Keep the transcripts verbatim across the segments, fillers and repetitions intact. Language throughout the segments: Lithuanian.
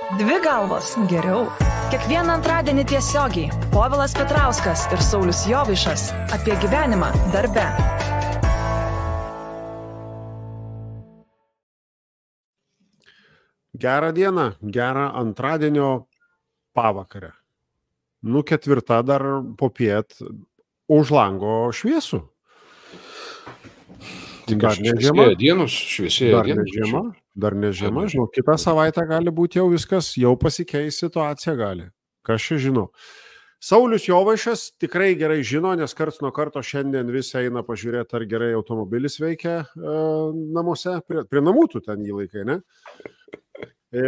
Dvi galvos geriau. Kiekvieną antradienį tiesiogiai Povilas Petrauskas ir Saulius Jovaišas apie gyvenimą darbe. Gerą dieną, gerą antradienio pavakarę. Nu, ketvirta dar popiet už lango šviesų. Tik dar ne žiema. Dienos, šviesėja dar dienos. Ne žiema. Dar ne žiema. Žinau, kitą savaitę gali būti jau viskas, jau pasikeis situacija gali. Kas čia žino. Saulius Jovaišas tikrai gerai žino, nes karts nuo karto šiandien visi eina pažiūrėti, ar gerai automobilis veikia e, namuose. Prie, prie namų tu ten jį laikai, ne? E,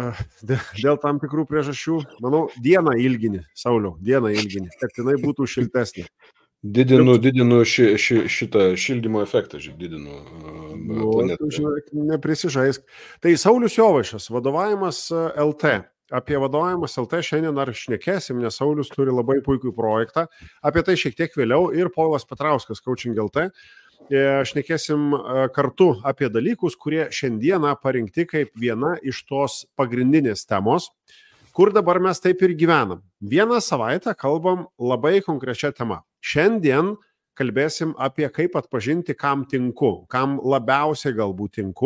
dėl tam tikrų priežasčių, manau, dieną ilgini, Sauliau, dieną ilgini, kad jinai būtų šiltesnė. Didinu, didinu ši, ši, šitą šildymo efektą, didinu nu, planetą. Žiūrėk, neprisižaisk. Tai Saulius Jovaišas, vadovavimas L T. Apie vadovavimas L T šiandien ar šnekėsim, nes Saulius turi labai puikų projektą. Apie tai šiek tiek vėliau ir Povilas Petrauskas, Coaching L T. Šnekėsim kartu apie dalykus, kurie šiandieną parinkti kaip viena iš tos pagrindinės temos, kur dabar mes taip ir gyvenam. Vieną savaitę kalbam labai konkrečia tema. Šiandien kalbėsim apie kaip atpažinti, kam tinku, kam labiausiai galbūt tinku.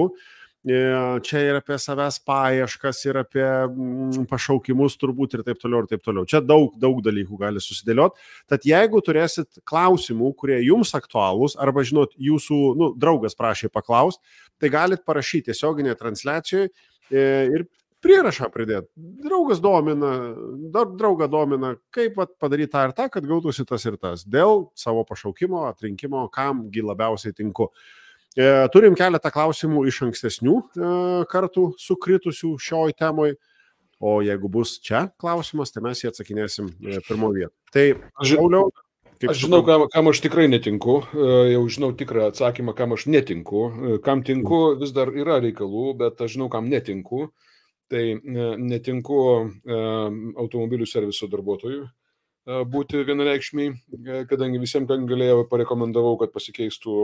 Čia ir apie savęs paieškas, ir apie pašaukimus turbūt ir taip toliau ir taip toliau. Čia daug, daug dalykų gali susidėlioti. Tad jeigu turėsit klausimų, kurie jums aktualūs, arba žinot, jūsų nu, draugas prašė paklaust, tai galit parašyti tiesioginėje transliacijoje ir prierašą pridėti. Draugas domina, dar draugą domina, kaip vat, padaryti tą ir tą, kad gautųsi tas ir tas. Dėl savo pašaukimo, atrinkimo, kamgi labiausiai tinku. E, turim keletą klausimų iš ankstesnių e, kartų sukritusių šioj temoj. O jeigu bus čia klausimas, tai mes jį atsakinėsim e, pirmo vietą. Tai, Sauliau, aš žinau, kam, kam aš tikrai netinku. E, jau žinau tikrą atsakymą, kam aš netinku. E, kam tinku, vis dar yra reikalų, bet aš žinau, kam netinku. Tai netinku automobilių serviso darbuotojų būti vienareikšmiai, kadangi visiems galėjau parekomendavau, kad pasikeistų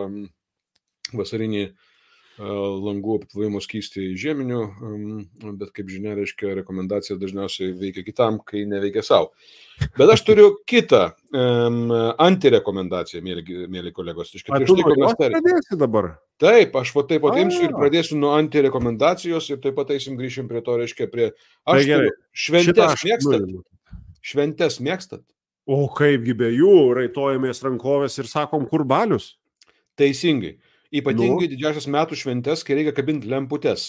vasarinį langų aptvojimo skystį žieminių, bet kaip žinia, reiškia, rekomendacija dažniausiai veikia kitam, kai neveikia savo. Bet aš turiu kitą um, antirekomendaciją, mėly, mėly kolegos. Ar tu nuo jos pradėsi dabar? Taip, aš va taip pat imsiu ir pradėsiu nuo antirekomendacijos ir taip pat eisim grįšim prie to, reiškia, prie... Aš tai šventes mėgstat? Šventes mėgstat? O kaipgi be jų, raitojamės rankovės ir sakom, kur balius? Teisingai. Ypatingai nu. Didžiausias metų šventes, kai reikia kabinti lemputes.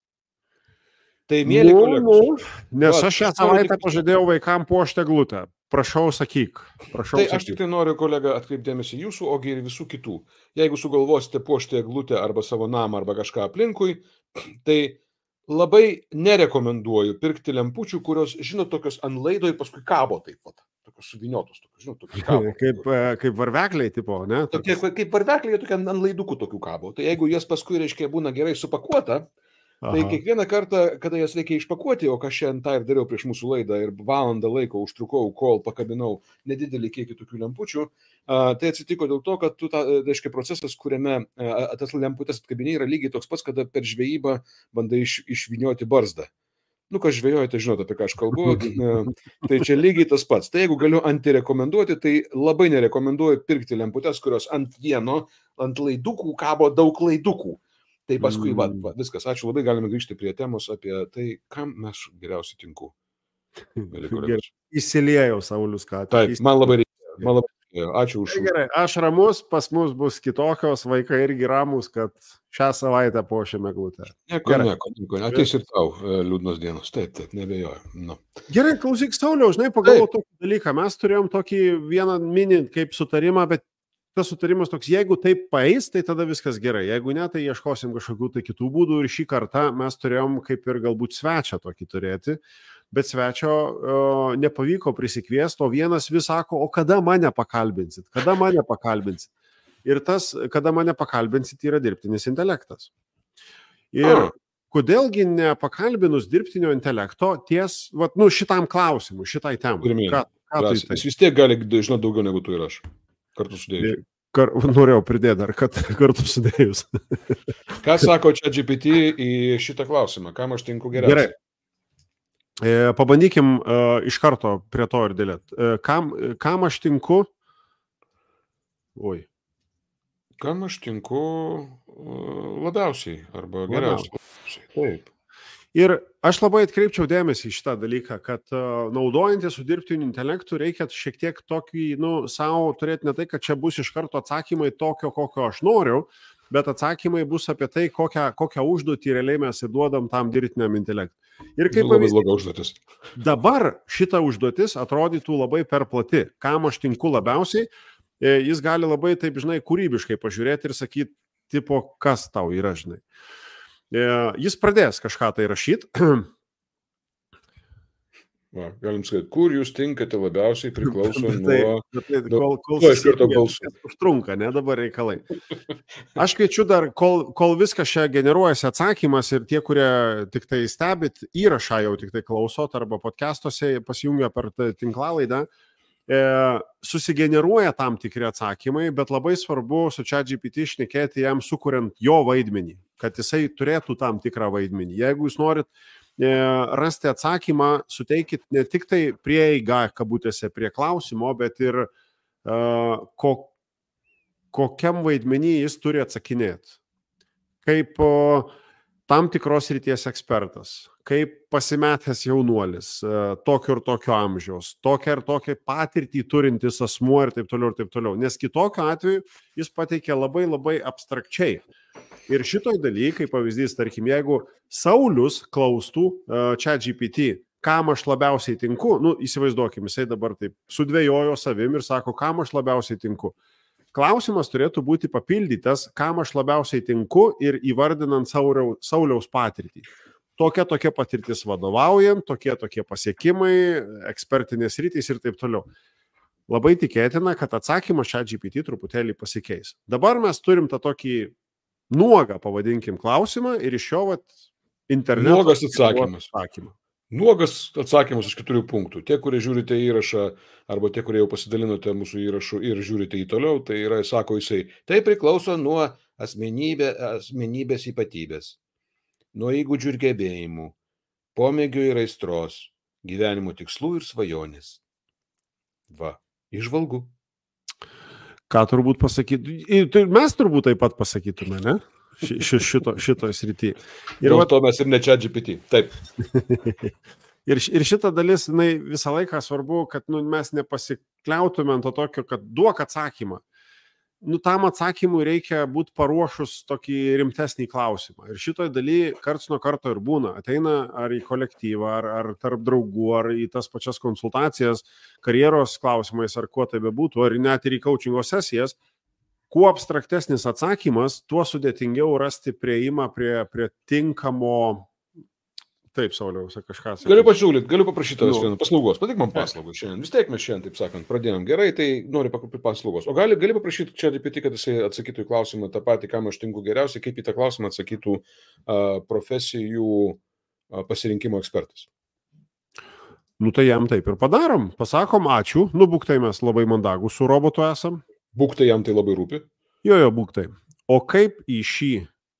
Tai mėly nu, kolegos. Nu. Nes aš šią savaitę pažadėjau vaikam puošti eglutę. Prašau, sakyk. Prašau, tai sakyk. Aš tik tai noriu, kolega, atkreipdėmėsi jūsų, ogi ir visų kitų. Jeigu sugalvosite puošti eglutę arba savo namą arba kažką aplinkui, tai labai nerekomenduoju pirkti lempučių, kurios, žinot, tokios ant laido ir paskui kabo taip pat. Tokios suviniotos, tokios, žinot, tokios kabo. Kaip, kaip varvekliai, tipo, ne? Tokie, kaip varvekliai, tokie ant laidukų tokių kabo. Tai jeigu jas paskui, reiškia, būna gerai supakuota, aha, tai kiekvieną kartą, kada jas reikia išpakuoti, o ką šiandien tą ir dariau prieš mūsų laidą ir valandą laiko užtrukau, kol pakabinau nedidelį kiekį tokių lempučių, tai atsitiko dėl to, kad tu, ta, reiškia, procesas, kuriame tas lemputės atkabiniai yra lygiai toks pats, kada per žvejybą bandai iš, išvynioti barzdą. Nu, kas žvejojate, žinot, apie ką aš kalbu, tai čia lygiai tas pats. Tai jeigu galiu antirekomenduoti, tai labai nerekomenduoju pirkti lemputės, kurios ant vieno, ant laidukų kabo daug laidukų. Tai paskui, va, va, viskas, ačiū labai, galime grįžti prie temos apie tai, kam mes geriausiai tinku. Įsiliejau, Saulius, ką. Taip, man labai reikėjo, man labai reikėjo, ačiū už... Tai gerai, aš ramus, pas mus bus kitokios, vaikai irgi ramus, kad šią savaitę puošime eglutę. Nieko, gerai. nieko, nieko, ateis ir tau liūdnos dienos, taip, taip, nebejoju. No. Gerai, klausyk, Sauliau, žinai, pagalvoju tokį dalyką, mes turėjom tokį vieną mini kaip sutarimą, bet tas sutarimas toks, jeigu taip paeis, tai tada viskas gerai. Jeigu ne, tai ieškosim kažkokių tai kitų būdų ir šį kartą mes turėjom kaip ir galbūt svečią tokį turėti, bet svečio o, nepavyko prisikviesti, o vienas vis sako, o kada mane pakalbinsit, kada mane pakalbinsit. Ir tas, kada mane pakalbinsit, yra dirbtinis intelektas. Ir oh. kodėlgi nepakalbinus dirbtinio intelekto ties, vat, nu, šitam klausimui, šitai temai. Ką, ką tai jis vis tiek gali žinoti daugiau negu tu ir aš. Kartu sudėjus. Kar, norėjau pridėti dar, kad kartu sudėjus. Ką sako ChatGPT į šitą klausimą? Kam aš tinku geriausiai? Gerai. E, pabandykim e, iš karto prie to ir dėlėt. E, kam, kam aš tinku? Oi. Kam aš tinku labiausiai arba geriausiai? Taip. Ir aš labai atkreipčiau dėmesį į šitą dalyką, kad uh, naudojantis su dirbtiniu intelektu reikia šiek tiek tokį, nu, savo turėti ne tai, kad čia bus iš karto atsakymai tokio, kokio aš noriu, bet atsakymai bus apie tai, kokią, kokią užduotį realiai mes įduodam tam dirbtiniam intelektui. Ir kaip labai bloga užduotis. Dabar šita užduotis atrodytų labai per plati. Kam aš tinku labiausiai, jis gali labai, taip, žinai, kūrybiškai pažiūrėti ir sakyti, tipo, kas tau yra, žinai. Jis pradės kažką tai rašyti. Va, galim sakyti, kur jūs tinkate labiausiai priklauso tai, nuo... Tai, kol kol nuo iš karto balsų. Užtrunka, ne dabar reikalai. Aš kviečiu dar, kol, kol viskas čia generuojasi atsakymas ir tie, kurie tik tai stebit, įrašą jau tik tai klausot arba podcastuose pasijungia per tinklalaidą, e, susigeneruoja tam tikri atsakymai, bet labai svarbu su ChatGPT šnekėti jam sukuriant jo vaidmenį, kad jisai turėtų tam tikrą vaidmenį. Jeigu jūs norit e, rasti atsakymą, suteikit ne tik tai prieigą, kabutėse, prie klausimo, bet ir e, ko, kokiam vaidmenį jis turi atsakinėti. Kaip o, tam tikros ryties ekspertas, kaip pasimetęs jaunuolis, tokio ir tokio amžiaus, tokią ir tokią patirtį turintis asmuo ir taip toliau ir taip toliau. Nes kitokio atveju jis pateikia labai labai abstrakčiai. Ir šitoj daly, kaip pavyzdys, tarkim, jeigu Saulius klaustų uh, ChatGPT, kam aš labiausiai tinku, nu, įsivaizduokim, jisai dabar taip sudvejojo savim ir sako, kam aš labiausiai tinku. Klausimas turėtų būti papildytas, kam aš labiausiai tinku ir įvardinant Sauliaus, Sauliaus patirtį. Tokia tokia patirtis vadovaujant, tokie tokie pasiekimai, ekspertinės rytis ir taip toliau. Labai tikėtina, kad atsakymas ChatGPT truputėlį pasikeis. Dabar mes turim tą tokį nuogą, pavadinkim, klausimą ir iš jo vat, interneto... Nuogas atsakymas. Atsakymą. Nuogas atsakymas iš keturių punktų. Tie, kurie žiūrite įrašą, arba tie, kurie jau pasidalinote mūsų įrašų ir žiūrite jį toliau, tai yra, sako jisai, tai priklauso nuo asmenybė, asmenybės ypatybės, nuo įgūdžių ir gebėjimų, pomėgių ir aistros, gyvenimo tikslų ir svajonės. Va, įžvalgų. Ką turbūt pasakytų? Mes turbūt taip pat pasakytume, ne? Ši, šito, šito srity. Ir dėl to mes ir ne ChatGPT. Taip. ir, ir šita dalis, jinai visą laiką svarbu, kad nu, mes nepasikliautume ant to tokio, kad duok atsakymą. Nu, tam atsakymui reikia būti paruošus tokį rimtesnį klausimą. Ir šitoj daly karts nuo karto ir būna. Ateina ar į kolektyvą, ar, ar tarp draugų, ar į tas pačias konsultacijas, karjeros klausimais, ar kuo tai bebūtų, ar net ir į coachingo sesijas. Kuo abstraktesnis atsakymas, tuo sudėtingiau rasti prieimą prie, prie tinkamo... Taip, Sauliau, kažką sakyti. Galiu pasiūlyti, galiu paprašyti tavęs vieną paslaugos. Patik man paslaugos šiandien. Vis tiek mes šiandien, taip sakant, pradėjom gerai, tai noriu paprašyti paslaugos. O gali, gali paprašyti ChatGPT, kad jisai atsakytų į klausimą tą patį, kam aš tinku geriausiai, kaip į tą klausimą atsakytų uh, profesijų uh, pasirinkimo ekspertas. Nu tai jam taip ir padarom. Pasakom ačiū. Nu, būktai mes labai mandagų su robotu esam. Būktai jam tai labai rūpi. Jo, jo, būktai. O kaip į šį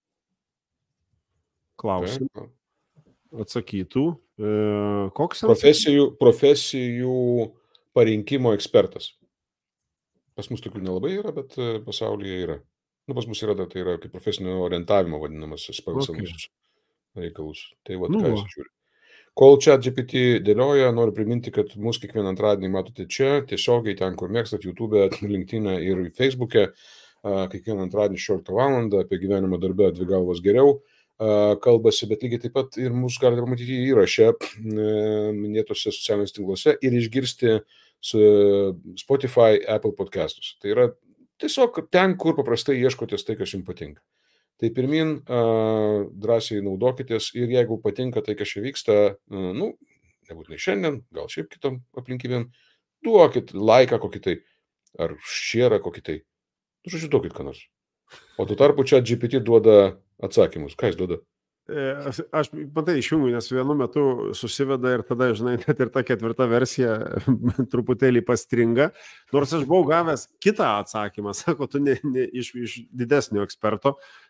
klausimą atsakytų, e, koks profesijų, profesijų parinkimo ekspertas. Pas mus tokių nelabai yra, bet pasaulyje yra. Nu, pas mus yra, tai yra kaip profesinio orientavimo vadinamas pagal senus reikalus. Tai va, nu, ką jis žiūri. Kol ChatGPT dėlioja, noriu priminti, kad mūsų kiekvieną antradienį matote čia, tiesiogiai ten, kur mėgstat, YouTube, LinkedIn ir Facebook'e, kiekvieną antradienį šešioliktą valandą apie gyvenimą darbę dvi galvos geriau kalbasi, bet lygiai taip pat ir mūsų galite pamatyti įrašę minėtose socialiniuose tinkluose ir išgirsti su Spotify, Apple podcastus. Tai yra tiesiog ten, kur paprastai ieškotės tai, kas jums patinka. Tai pirmin, uh, drąsiai naudokitės ir jeigu patinka tai, kas čia vyksta, uh, nu, nebūtinai šiandien, gal šiaip kitom aplinkybėm, duokit laiką kokį tai, ar šierą kokį tai. Nu, žodžiu, duokit ką nors. O tu tarpu čia G P T duoda atsakymus. Ką jis duoda? Aš, aš matai, išjungiu, nes vienu metu susiveda ir tada, žinai, net ir ta ketvirta versija truputėlį pastringa. Nors aš buvau gavęs kitą atsakymą, sako, tu ne, ne, iš, iš didesnio eksperto,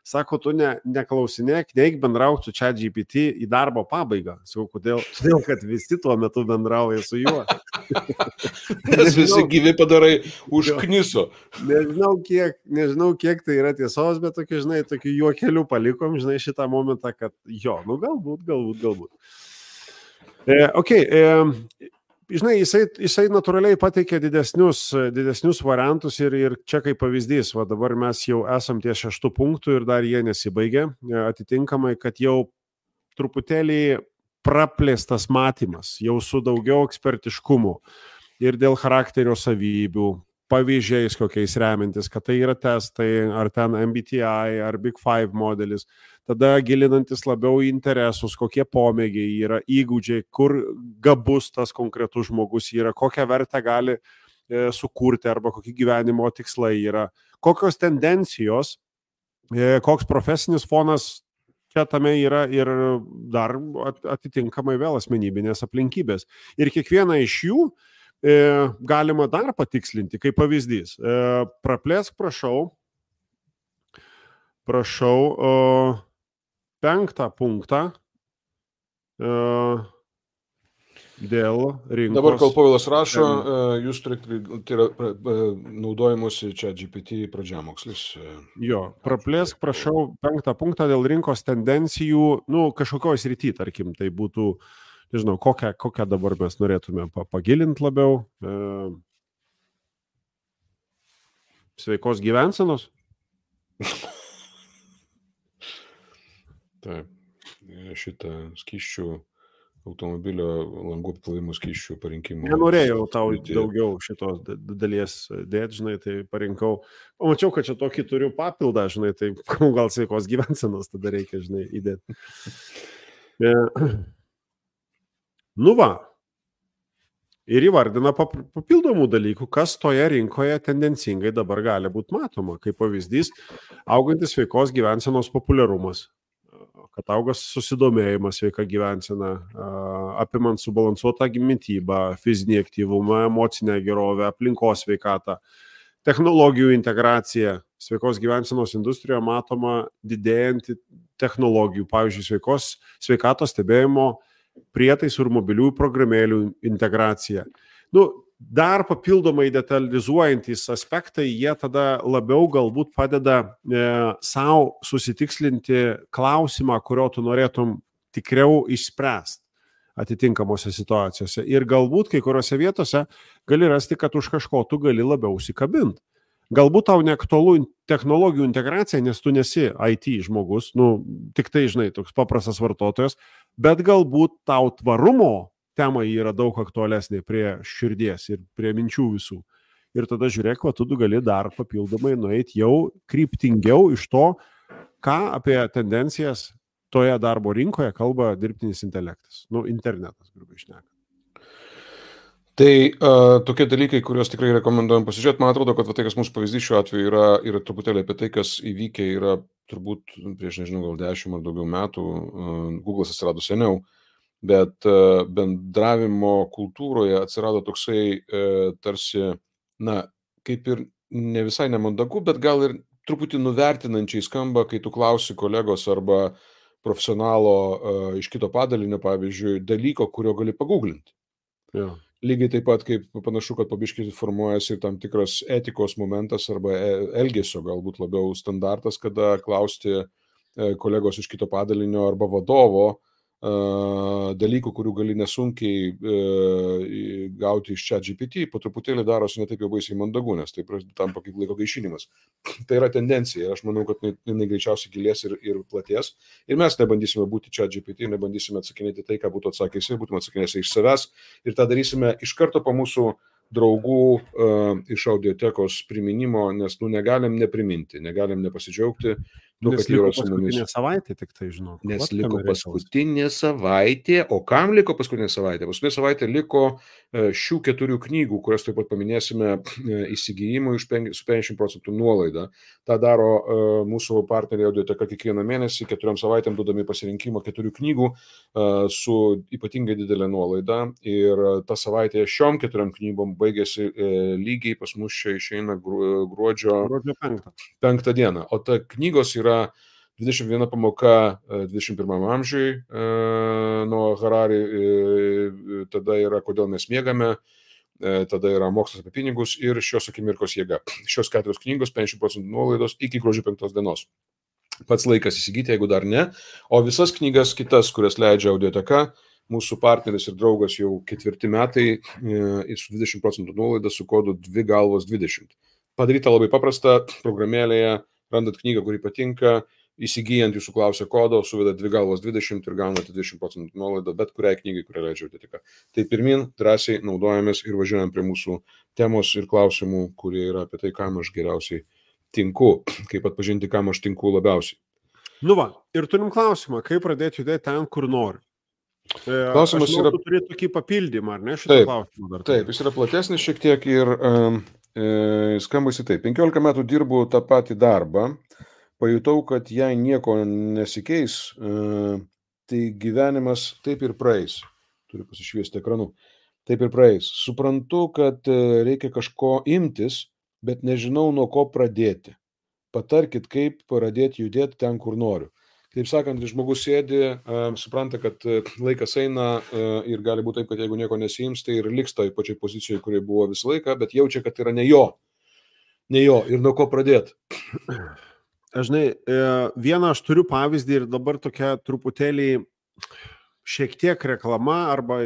Sako, tu ne, neklausinėk, neik bendrauti su ChatGPT į darbo pabaigą. Sakau, kodėl? Todėl, kad visi tuo metu bendrauja su juo. Nes visi gyvi padarai užkniso. Nežinau kiek, nežinau, kiek tai yra tiesos, bet tokį, žinai, tokį juokelių palikom, žinai, šitą momentą, kad jo, nu galbūt, galbūt, galbūt. E, ok, e, žinai, jisai, jisai natūraliai pateikė didesnius, didesnius variantus ir, ir čia kaip pavyzdys, va dabar mes jau esam ties šeštų punktų ir dar jie nesibaigė, atitinkamai, kad jau truputėlį praplėstas matymas, jau su daugiau ekspertiškumu ir dėl charakterio savybių, pavyzdžiais kokiais remintis, kad tai yra testai, ar ten M B T I, ar Big Five modelis, tada gilinantis labiau į interesus, kokie pomėgiai yra, įgūdžiai, kur gabus tas konkretus žmogus yra, kokią vertę gali e, sukurti arba kokie gyvenimo tikslai yra, kokios tendencijos, e, koks profesinis fonas čia tame yra ir dar atitinkamai vėl asmenybinės aplinkybės. Ir kiekvieną iš jų e, galima dar patikslinti, kaip pavyzdys. E, praplėsk, prašau, prašau, o, penktą punktą e, dėl rinkos. Dabar, kol Povilas rašo, jūs turite, tai yra naudojimusi čia G P T pradžiamokslis. Jo, praplėsk, prašau, penktą punktą dėl rinkos tendencijų, nu, kažkokioj srity, tarkim, tai būtų, nežinau, kokią, kokią dabar mes norėtume pagilinti labiau. E, sveikos gyvensenos? Taip, šitą skysčių automobilio langų apkrovimo skysčių parinkimo. Nenorėjau tau daugiau šitos dalies dėti, žinai, tai parinkau. Pamačiau, kad čia tokį turiu papildą, žinai, tai gal sveikos gyvensenos tada reikia, žinai, įdėti. Nu va. Ir įvardina papildomų dalykų, kas toje rinkoje tendencingai dabar gali būti matoma. Kaip pavyzdys, augantis sveikos gyvensenos populiarumas. Kad augas susidomėjimas sveika gyvensena, apimant subalansuotą mitybą, fizinį aktyvumą, emocinę gerovę, aplinkos sveikatą, technologijų integraciją. Sveikos gyvensenos industrijoje matoma didėjanti technologijų, pavyzdžiui, sveikos sveikatos stebėjimo prietaisų ir mobiliųjų programėlių integracija. Nu, dar papildomai detalizuojantys aspektai, jie tada labiau galbūt padeda e, savo susitikslinti klausimą, kurio tu norėtum tikriau išspręsti atitinkamose situacijose. Ir galbūt kai kuriuose vietose gali rasti, kad už kažko tu gali labiau užsikabinti. Galbūt tau neaktualu technologijų integracija, nes tu nesi I T žmogus, nu, tik tai, žinai, toks paprastas vartotojas, bet galbūt tau tvarumo tema yra daug aktualesnė prie širdies ir prie minčių visų. Ir tada žiūrėk, va, tu gali dar papildomai nueiti jau kryptingiau iš to, ką apie tendencijas toje darbo rinkoje kalba dirbtinis intelektas. Nu, internetas, grubiai šnekant. Tai uh, tokie dalykai, kuriuos tikrai rekomenduojam pasižiūrėti, man atrodo, kad va, tai, kas mūsų pavyzdys šiuo atveju yra, yra truputėlį apie tai, kas įvykė, yra turbūt prieš, nežinau, gal dešimt ar daugiau metų, uh, Google'as atsirado seniau, bet uh, bendravimo kultūroje atsirado toksai uh, tarsi, na, kaip ir ne visai nemandagu, bet gal ir truputį nuvertinančiai skamba, kai tu klausi kolegos arba profesionalo uh, iš kito padalinio, pavyzdžiui, dalyko, kurio gali paguglinti. Ja. Lygiai taip pat, kaip panašu, kad pabiškai formuojasi ir tam tikras etikos momentas arba elgesio galbūt labiau standartas, kada klausti kolegos iš kito padalinio arba vadovo dalykų, kurių gali nesunkiai gauti iš ChatGPT, po truputėlį darosi ne taip jau baisiai mandagu, nes tai tampa kaip laiko gaišinimas. Tai yra tendencija ir aš manau, kad jinai greičiausiai gilės ir, ir platės. Ir mes nebandysime būti ChatGPT, nebandysime atsakinėti tai, ką būtų atsakęs, būtume atsakinėsi iš savęs ir tą darysime iš karto po mūsų draugų uh, iš audiotekos priminimo, nes nu negalim nepriminti, negalim nepasidžiaugti. Nu, nes liko paskutinė savaitė, tik tai žinau. Nes Vat liko paskutinė savaitė, o kam liko paskutinė savaitė? Paskutinė savaitė liko šių keturių knygų, kurias taip pat paminėsime įsigijimui su penkiasdešimt procentų nuolaida. Ta daro uh, mūsų partneriai Audioteka kiekvieną mėnesį, keturiom savaitėm duodami pasirinkimą keturių knygų uh, su ypatingai didelė nuolaida. Ir ta savaitė šiom keturiom knygom baigėsi uh, lygiai pas mus čia išeina gruodžio, gruodžio penktą. penktą dieną. O ta knygos yra dvidešimt viena pamoka dvidešimt pirmam amžiui nuo Harari, tada yra kodėl mes miegame, tada yra mokslas apie pinigus ir šios akimirkos jėga. Šios keturios knygos, penkiasdešimt procentų nuolaidos iki gruodžio penktos dienos. Pats laikas įsigyti, jeigu dar ne. O visas knygas kitas, kurias leidžia Audioteka, mūsų partneris ir draugas jau ketvirti metai su dvidešimt procentų nuolaida su kodu dvi galvos dvidešimt. Padaryta labai paprasta, programėlėje randat knygą, kuri patinka, įsigijant jūsų klausia kodo, suveda dvi galvos dvidešimt ir gaunate dvidešimt procentų nuolaidą bet kuriai knygai, kurią leidžia Audioteka. Tai pirmin, drąsiai naudojamės ir važiuojam prie mūsų temos ir klausimų, kurie yra apie tai, kam aš geriausiai tinku, kaip atpažinti, kam aš tinku labiausiai. Nu va, ir turim klausimą, kaip pradėti judėti ten, kur nori. Klausimas žinau, yra... Tu turi tokį papildymą, ar ne, šitą klausimą dar? Taip, jis yra platesnis šiek tiek ir um, e, skambasi taip. penkiolika metų dirbu tą patį darbą, pajutau, kad jei nieko nesikeis, e, tai gyvenimas taip ir praeis. Turiu pasišviesti ekranu. Taip ir praeis. Suprantu, kad reikia kažko imtis, bet nežinau, nuo ko pradėti. Patarkit, kaip pradėti judėti ten, kur noriu. Taip sakant, žmogus sėdi, supranta, kad laikas eina ir gali būti taip, kad jeigu nieko nesiims, tai ir liks toj pačiai pozicijoje, kurie buvo visą laiką, bet jaučia, kad yra ne jo. Ne jo ir nuo ko pradėti. Aš žinai, vieną aš turiu pavyzdį ir dabar tokia truputėlį šiek tiek reklama arba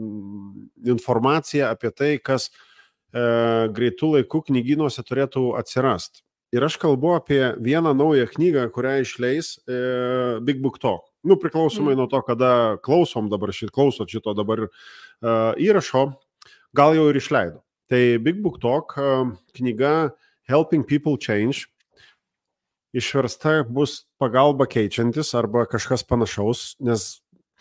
informacija apie tai, kas greitų laikų knygynuose turėtų atsirast. Ir aš kalbu apie vieną naują knygą, kurią išleis e, Big Book Talk. Nu, priklausomai mm. nuo to, kada klausom dabar, šit, klausot šito dabar e, įrašo, gal jau ir išleido. Tai Big Book Talk e, knyga Helping People Change, išversta bus pagalba keičiantis arba kažkas panašaus, nes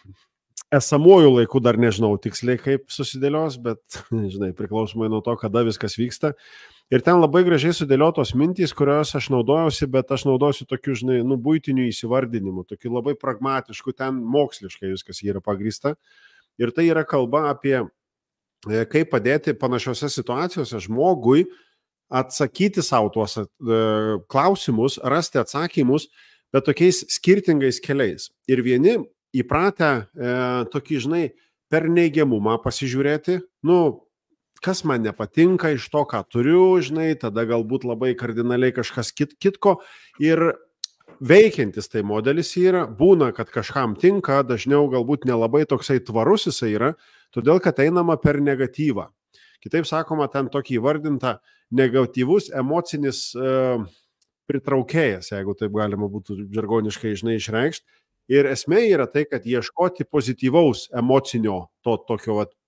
esamuoju laiku dar nežinau tiksliai, kaip susidėlios, bet, žinai, priklausomai nuo to, kada viskas vyksta. Ir ten labai gražiai sudėliotos mintys, kurios aš naudojausi, bet aš naudosiu tokių, žinai, nu, buitinių įsivardinimų, tokių labai pragmatiškų, ten moksliškai viskas yra pagrįsta. Ir tai yra kalba apie, kaip padėti panašiose situacijose žmogui atsakyti savo tuos e, klausimus, rasti atsakymus, bet tokiais skirtingais keliais. Ir vieni įpratę e, tokį, žinai, per neigiamumą pasižiūrėti, nu, kas man nepatinka iš to, ką turiu, žinai, tada galbūt labai kardinaliai kažkas kit, kitko ir veikiantis tai modelis yra, būna, kad kažkam tinka, dažniau galbūt nelabai toksai tvarus jisai yra, todėl, kad einama per negatyvą. Kitaip sakoma, ten tokį įvardintą negatyvus emocinis e, pritraukėjas, jeigu taip galima būtų žargoniškai, žinai, išreikšti. Ir esmė yra tai, kad ieškoti pozityvaus emocinio to tokio vat,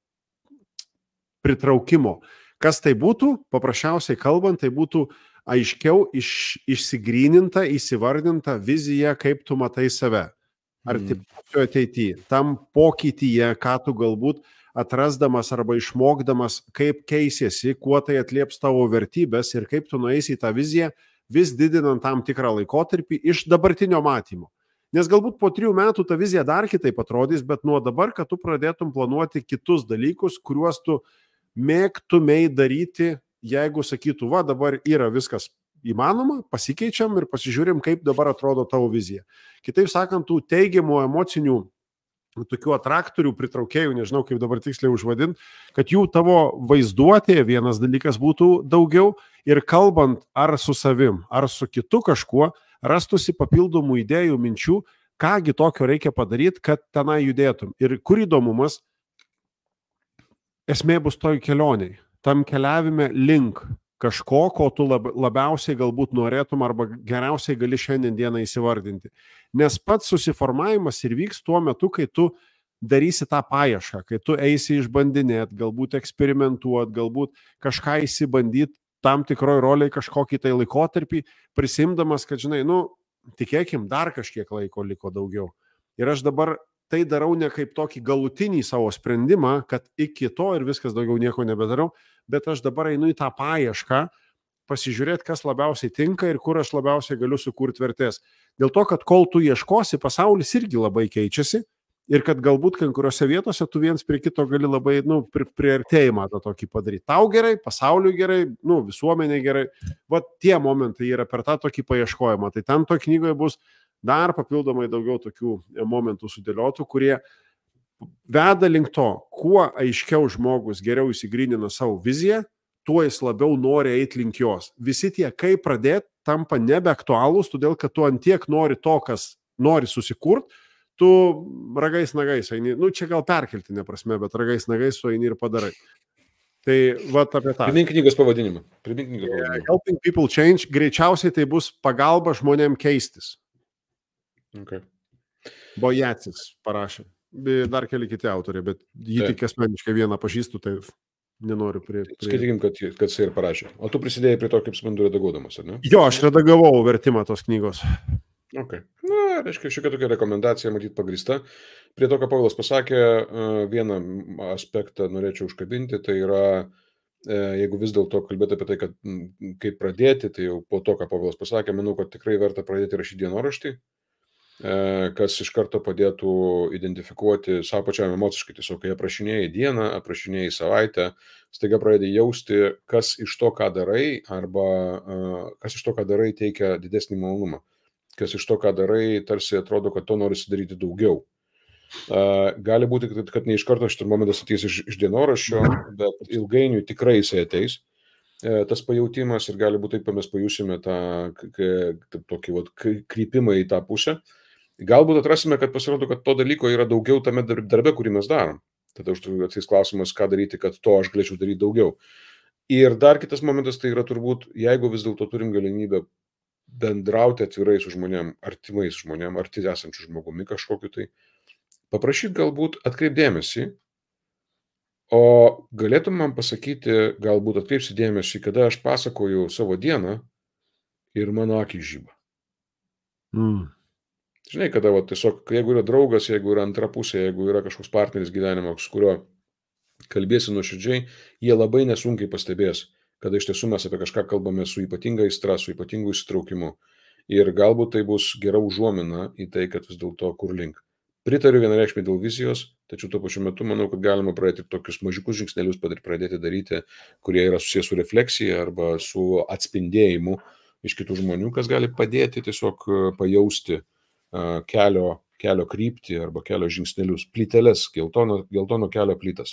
pritraukimo. Kas tai būtų? Paprasčiausiai kalbant, tai būtų aiškiau iš, išsigryninta, įsivardinta vizija, kaip tu matai save. Artimiausioje ateityje. Tam pokytyje, ką tu galbūt atrasdamas arba išmokdamas, kaip keisiesi, kuo tai atlieps tavo vertybės ir kaip tu nueisi į tą viziją, vis didinant tam tikrą laikotarpį iš dabartinio matymo. Nes galbūt po trijų metų ta vizija dar kitaip atrodys, bet nuo dabar, kad tu pradėtum planuoti kitus dalykus, kuriuos tu mėgtumei daryti, jeigu sakytų, va, dabar yra viskas įmanoma, pasikeičiam ir pasižiūrim, kaip dabar atrodo tavo vizija. Kitaip sakant, tų teigiamų emocinių, tokių atraktorių, pritraukėjų, nežinau, kaip dabar tiksliai užvadint, kad jų tavo vaizduotėje vienas dalykas būtų daugiau ir kalbant ar su savim, ar su kitu kažkuo, rastusi papildomų idėjų, minčių, kągi tokio reikia padaryti, kad tenai judėtum. Ir kur įdomumas, esmė bus toj kelioniai, tam keliavime link kažko, ko tu lab, labiausiai galbūt norėtum arba geriausiai gali šiandien dieną įsivardinti. Nes pats susiformavimas ir vyks tuo metu, kai tu darysi tą paiešką, kai tu eisi išbandinėti, galbūt eksperimentuoti, galbūt kažką įsibandyti tam tikroj roliai kažkokį tai laikotarpį, prisimdamas, kad, žinai, nu, tikėkim, dar kažkiek laiko liko daugiau. Ir aš dabar tai darau ne kaip tokį galutinį savo sprendimą, kad iki to ir viskas daugiau nieko nebedarau, bet aš dabar einu į tą paiešką, pasižiūrėti, kas labiausiai tinka ir kur aš labiausiai galiu sukurti vertės. Dėl to, kad kol tu ieškosi, pasaulis irgi labai keičiasi ir kad galbūt kai kuriuose vietose tu viens prie kito gali labai, nu, pri, priartėjimą tą tokį padaryti. Tau gerai, pasauliui gerai, nu, visuomenė gerai. Va tie momentai yra per tą tokį paieškojimą. Tai ten to knygoje bus dar papildomai daugiau tokių momentų sudėliotų, kurie veda link to, kuo aiškiau žmogus geriau įsigrynina savo viziją, tuo jis labiau nori eiti link jos. Visi tie, kaip pradėti, tampa nebeaktualūs, todėl kad tu antiek nori to, kas nori susikurt, tu ragais nagais eini, nu čia gal perkeltinė prasme, bet ragais nagais tu eini ir padarai. Tai vat apie tą. Primink knygos pavadinimą. Primink knygos pavadinimą. Helping people change, greičiausiai tai bus pagalba žmonėm keistis. Okay. Bojacis parašė. Dar keli kiti autoriai, bet jį Taip. tik asmeniškai vieną pažįstu, tai nenoriu prie... prie... Skaitykim, kad, kad jis ir parašė. O tu prisidėjai prie to, kaip smandu redaguodamas, ar ne? Jo, aš redagavau vertimą tos knygos. Okay. Na, reiškia, šiokia tokia rekomendacija, matyt, pagrįsta. Prie to, ką Povilas pasakė, vieną aspektą norėčiau užkabinti, tai yra, jeigu vis dėlto kalbėti apie tai, kad kaip pradėti, tai jau po to, ką Povilas pasakė, manau, kad tikrai verta pradėti rašyti dienoraštį, kas iš karto padėtų identifikuoti savo pačiam emociškai. Tiesiog, kai aprašinėjai dieną, aprašinėjai savaitę, staiga pradedi jausti, kas iš to, ką darai, arba kas iš to, ką darai, teikia didesnį malonumą. Kas iš to, ką darai, tarsi atrodo, kad to norisi daryti daugiau. Uh, gali būti, kad, kad ne iš karto šitas momentas ateis iš, iš dienoraščio, bet ilgainiui tikrai jisai ateis. Uh, tas pajautimas ir gali būti taip, kad mes pajusime tą tokį vat, krypimą į tą pusę. Galbūt atrasime, kad pasirodo, kad to dalyko yra daugiau tame darbe, kurį mes darom. Tada ateis klausimas, ką daryti, kad to aš galėčiau daryti daugiau. Ir dar kitas momentas tai yra turbūt, jeigu vis dėlto turim galimybę bendrauti atvirai su žmonėm, artimais žmonėm, arti esančių žmogumi kažkokiu tai, paprašyti galbūt atkreipdėmėsi, o galėtum man pasakyti, galbūt atkreipsi dėmesį, kada aš pasakoju savo dieną ir mano akys žyba. Mm. Žinai, kada va, tiesiog, jeigu yra draugas, jeigu yra antra pusė, jeigu yra kažkoks partneris gyvenimo, su kuriuo kalbėsi nuoširdžiai, jie labai nesunkiai pastebės, kada iš tiesų mes apie kažką kalbame su ypatinga aistra, su ypatingu įsitraukimu. Ir galbūt tai bus gera užuomina į tai, kad vis dėlto kur link. Pritariu vienareikšmiai dėl vizijos, tačiau tuo pačiu metu manau, kad galima pradėti tokius mažiukus žingsnelius pradėti daryti, kurie yra susijęs su refleksija arba su atspindėjimu iš kitų žmonių, kas gali padėti tiesiog pajausti uh, kelio, kelio kryptį arba kelio žingsnelius, plyteles, geltono, geltono kelio plytas.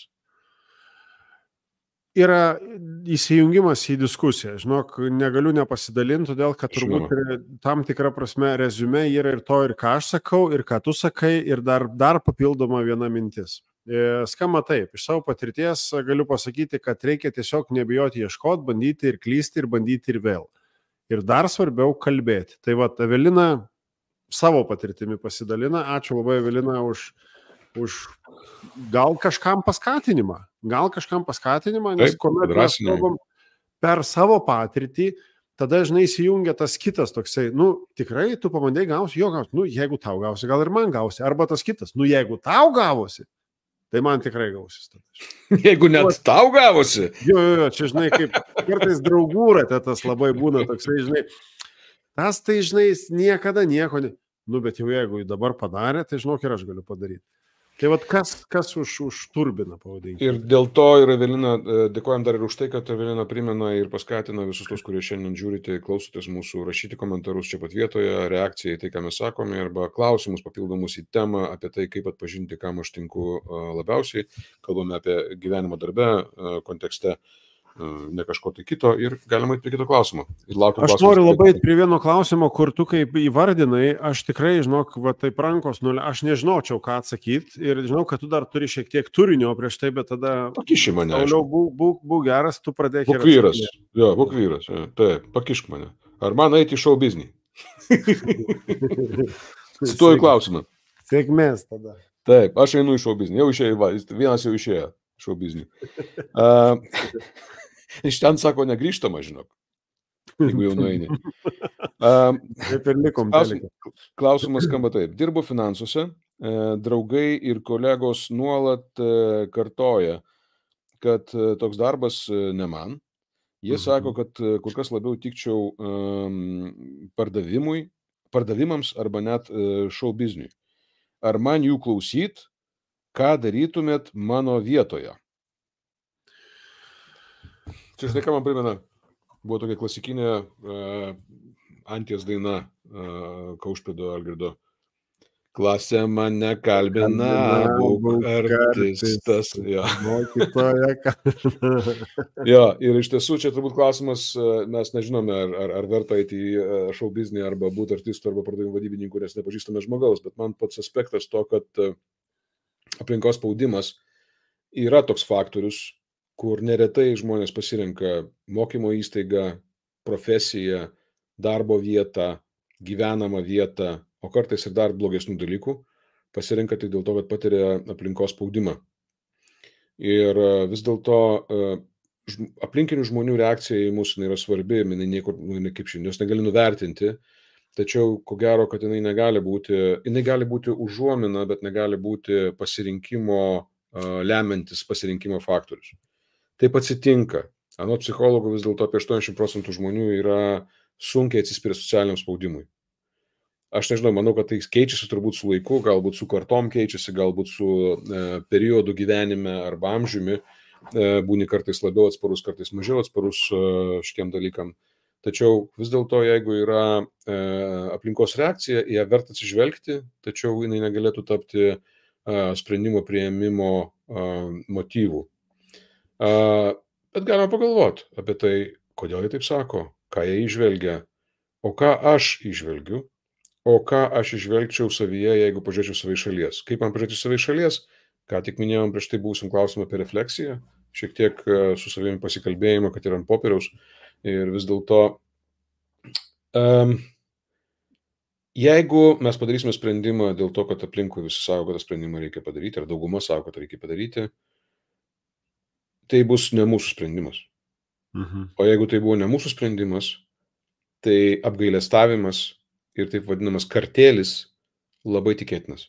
Yra įsijungimas į diskusiją. Žinok, negaliu nepasidalinti, todėl kad turbūt ir tam tikra prasme reziume yra ir to, ir ką aš sakau, ir ką tu sakai, ir dar, dar papildoma viena mintis. Skamba taip, iš savo patirties galiu pasakyti, kad reikia tiesiog nebijoti ieškoti, bandyti ir klysti, ir bandyti ir vėl. Ir dar svarbiau kalbėti. Tai va, Evelina savo patirtimi pasidalina. Ačiū labai, Evelina, už, už gal kažkam paskatinimą. Gal kažkam paskatinimą, nes Taip, kuomet mes kalbam per savo patirtį, tada žinai įsijungia tas kitas toksai, nu tikrai tu pabandai gausi, jo gausi, nu jeigu tau gausi, gal ir man gausi, arba tas kitas, nu jeigu tau gavosi, tai man tikrai gausis tada. Jeigu net o, tau gavosi. Jo, jo, jo, čia žinai, kaip kartais draugų rate tas labai būna toksai, žinai, tas tai žinai, niekada nieko, ne... nu bet jau jeigu dabar padarė, tai žinok ir aš galiu padaryti. Tai vat kas, kas už, už turbiną, pavadinkime. Ir dėl to ir Evelina, dėkojam dar ir už tai, kad Evelina primena ir paskatina visus tos, kurie šiandien žiūrite, klausotės mūsų, rašyti komentarus čia pat vietoje, reakciją į tai, ką mes sakome, arba klausimus papildomus į temą apie tai, kaip atpažinti, kam aš tinku labiausiai. Kalbame apie gyvenimo darbe kontekste, ne kažko tai kito ir galima įti prie kito klausimo. Aš noriu labai prie vieno klausimo, kur tu kaip įvardinai, aš tikrai, žinok, va taip rankos nulė, aš nežinočiau, ką atsakyti ir žinau, kad tu dar turi šiek tiek turinio prieš tai, bet tada... Pakiši mane. Toliau būk, būk, būk geras, tu pradėk... Būk vyras, jo, būk vyras, ja, taip, pakišk mane. Ar man eiti į šou biznį? Cituoju klausimą. Sėkmės tada. Taip, aš einu į šou biznį, jau išėjau, va, vienas jau išėjo šou biznį. Uh, Iš ten sako negrįžtama, žinok, jeigu jau nueini. Uh, klausimas, klausimas skamba taip. Dirbu finansuose, e, draugai ir kolegos nuolat e, kartoja, kad e, toks darbas e, ne man. Jie sako, kad e, kur kas labiau tikčiau e, pardavimui, pardavimams arba net e, šou bizniui. Ar man jų klausyt, ką darytumėt mano vietoje? Čia štai ką man primena, buvo tokia klasikinė uh, Anties daina uh, Kaušpėdo Algirdo. Klasė mane kalbina, būk artistas. Jo. Mokytoja. Jo, ir iš tiesų čia turbūt klausimas, mes nežinome, ar, ar, ar verta eiti į šou biznį, arba būti artistų, arba pardavimų vadybininkų, nes nepažįstame žmogaus, bet man pats aspektas to, kad aplinkos spaudimas yra toks faktorius, kur neretai žmonės pasirenka mokymo įstaigą, profesiją, darbo vietą, gyvenamą vietą, o kartais ir dar blogesnių dalykų, pasirenka tik dėl to, kad patiria aplinkos spaudimą. Ir vis dėlto aplinkinių žmonių reakcija į mūsų yra svarbi, jinai niekur, ne kaip šiandien, jos negali nuvertinti, tačiau ko gero, kad jinai negali būti, jinai gali būti užuomina, bet negali būti pasirinkimo, lemiantis pasirinkimo faktorius. Taip atsitinka. Anot psichologų vis dėlto apie aštuoniasdešimt procentų žmonių yra sunkiai atsispiria socialiniam spaudimui. Aš nežinau, manau, kad tai keičiasi turbūt su laiku, galbūt su kartom keičiasi, galbūt su e, periodu gyvenime arba amžiumi, e, būni kartais labiau atsparus, kartais mažiau atsparus e, šitiem dalykam. Tačiau vis dėlto, jeigu yra e, aplinkos reakcija, ją verta atsižvelgti, tačiau jinai negalėtų tapti e, sprendimo priėmimo e, motyvų. E, bet galima pagalvoti apie tai, kodėl jie taip sako, ką jie įžvelgia, o ką aš įžvelgiu. O ką aš išvelgčiau savyje, jeigu pažiūrėčiau savai šalies? Kaip man pažiūrėti savai šalies? Ką tik minėjom prieš tai buvusiam klausimą apie refleksiją, šiek tiek su savimi pasikalbėjimą, kad yra ant popieriaus. Ir vis dėlto, um, jeigu mes padarysime sprendimą dėl to, kad aplinkui visi sako, kad tą sprendimą reikia padaryti, ar dauguma sako, kad reikia padaryti, tai bus ne mūsų sprendimas. Mhm. O jeigu tai buvo ne mūsų sprendimas, tai apgailestavimas ir taip vadinamas kartėlis labai tikėtinas.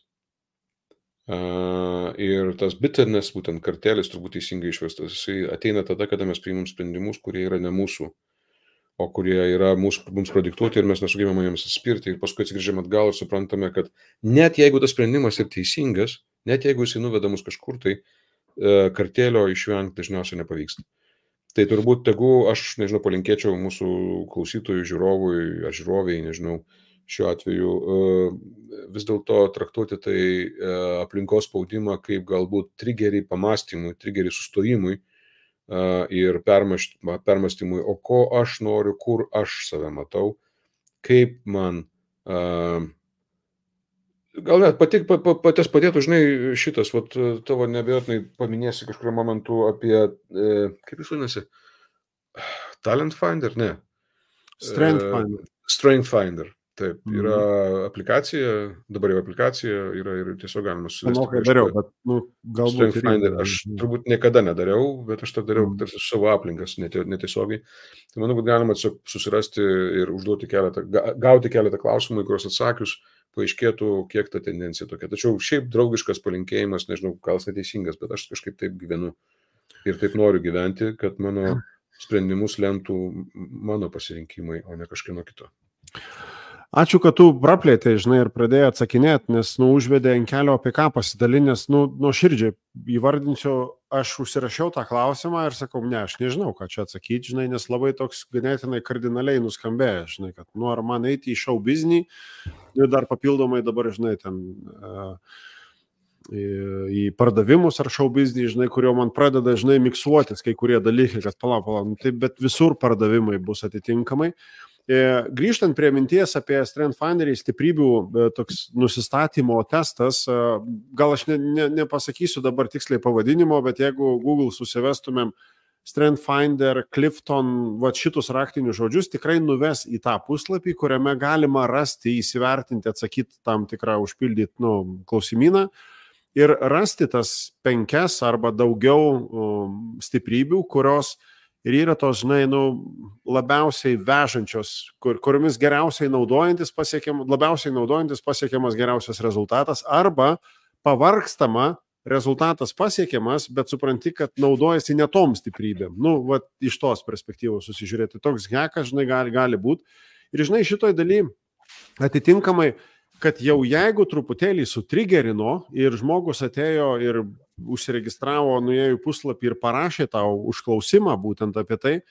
Uh, ir tas bitterness, būtent kartėlis, turbūt teisingai išvestas, jisai ateina tada, kada mes priimam sprendimus, kurie yra ne mūsų, o kurie yra mūsų, mums pradiktuoti ir mes nesugebėjome jiems atspirti. Ir paskui atsigrįžėm atgal ir suprantame, kad net jeigu tas sprendimas yra teisingas, net jeigu jisai nuveda mus kažkur, tai uh, kartėlio išvengti dažniausiai nepavyksta. Tai turbūt tegu aš, nežinau, palinkėčiau mūsų klausytojų, žiūrovui, ar žiūroviai, nežinau, šiuo atveju vis dėlto traktuoti tai aplinkos spaudimą kaip galbūt trigerį pamastymui, trigerį sustojimui ir permastymui, o ko aš noriu, kur aš save matau, kaip man, gal net patik, patės padėtų, žinai, šitas, vat, tavo neabejotinai paminėsi kažkurio momentu apie, kaip jūs vadinasi, Talent Finder, ne? Strength Finder. Strength Finder. Taip, yra mm. aplikacija, dabar jau aplikacija, yra ir tiesiog galima susivesti. Manau, kad dariau, bet nu, galbūt... Strength Finder, aš turbūt niekada nedariau, bet aš tą dariau mm. tarsi su savo aplinkas netiesiogiai. Tai manau, kad galima tiesiog susirasti ir užduoti keletą, gauti keletą klausimų, kuriuos atsakius paaiškėtų, kiek ta tendencija tokia. Tačiau šiaip draugiškas palinkėjimas, nežinau, gal jis neteisingas, bet aš kažkaip taip gyvenu ir taip noriu gyventi, kad mano sprendimus lemtų mano pasirinkimai, o ne kažkieno kito. Ačiū, kad tu praplėtė, žinai, ir pradėjai atsakinėti, nes, nu, užvedė ant kelio apie ką pasidalinęs, nu, nuo širdžiai įvardinsiu, aš užsirašiau tą klausimą ir sakau, ne, aš nežinau, ką čia atsakyti, žinai, nes labai toks ganėtinai kardinaliai nuskambėjo, žinai, kad, nu, ar man eiti į šou biznį ir dar papildomai dabar, žinai, ten uh, į, į pardavimus ar šou biznį, žinai, kurio man pradeda, žinai, miksuotis kai kurie dalykai, kad pala, pala, nu, tai, bet visur pardavimai bus atitinkamai. Grįžtant prie minties apie Strength Finderį, stiprybių toks nusistatymo testas, gal aš ne, ne, nepasakysiu dabar tiksliai pavadinimo, bet jeigu Google susivestumėm Strength Finder, Clifton, va šitus raktinius žodžius, tikrai nuves į tą puslapį, kuriame galima rasti, įsivertinti, atsakyti tam tikrą, užpildyti nu, klausimyną ir rasti tas penkias arba daugiau um, stiprybių, kurios ir yra tos, žinai, nu, labiausiai vežančios, kur, kuriomis geriausiai naudojantis pasiekiam, labiausiai naudojantis pasiekiamas geriausias rezultatas arba pavargstama rezultatas pasiekiamas, bet supranti, kad naudojasi ne tom stiprybėm. Nu, va, iš tos perspektyvos susižiūrėti. Toks hekas, žinai, gali, gali būti. Ir, žinai, šitoj daly atitinkamai, kad jau jeigu truputėlį sutrigerino ir žmogus atėjo ir užsiregistravo, nuėjo į puslapį ir parašė tau užklausimą būtent apie tai,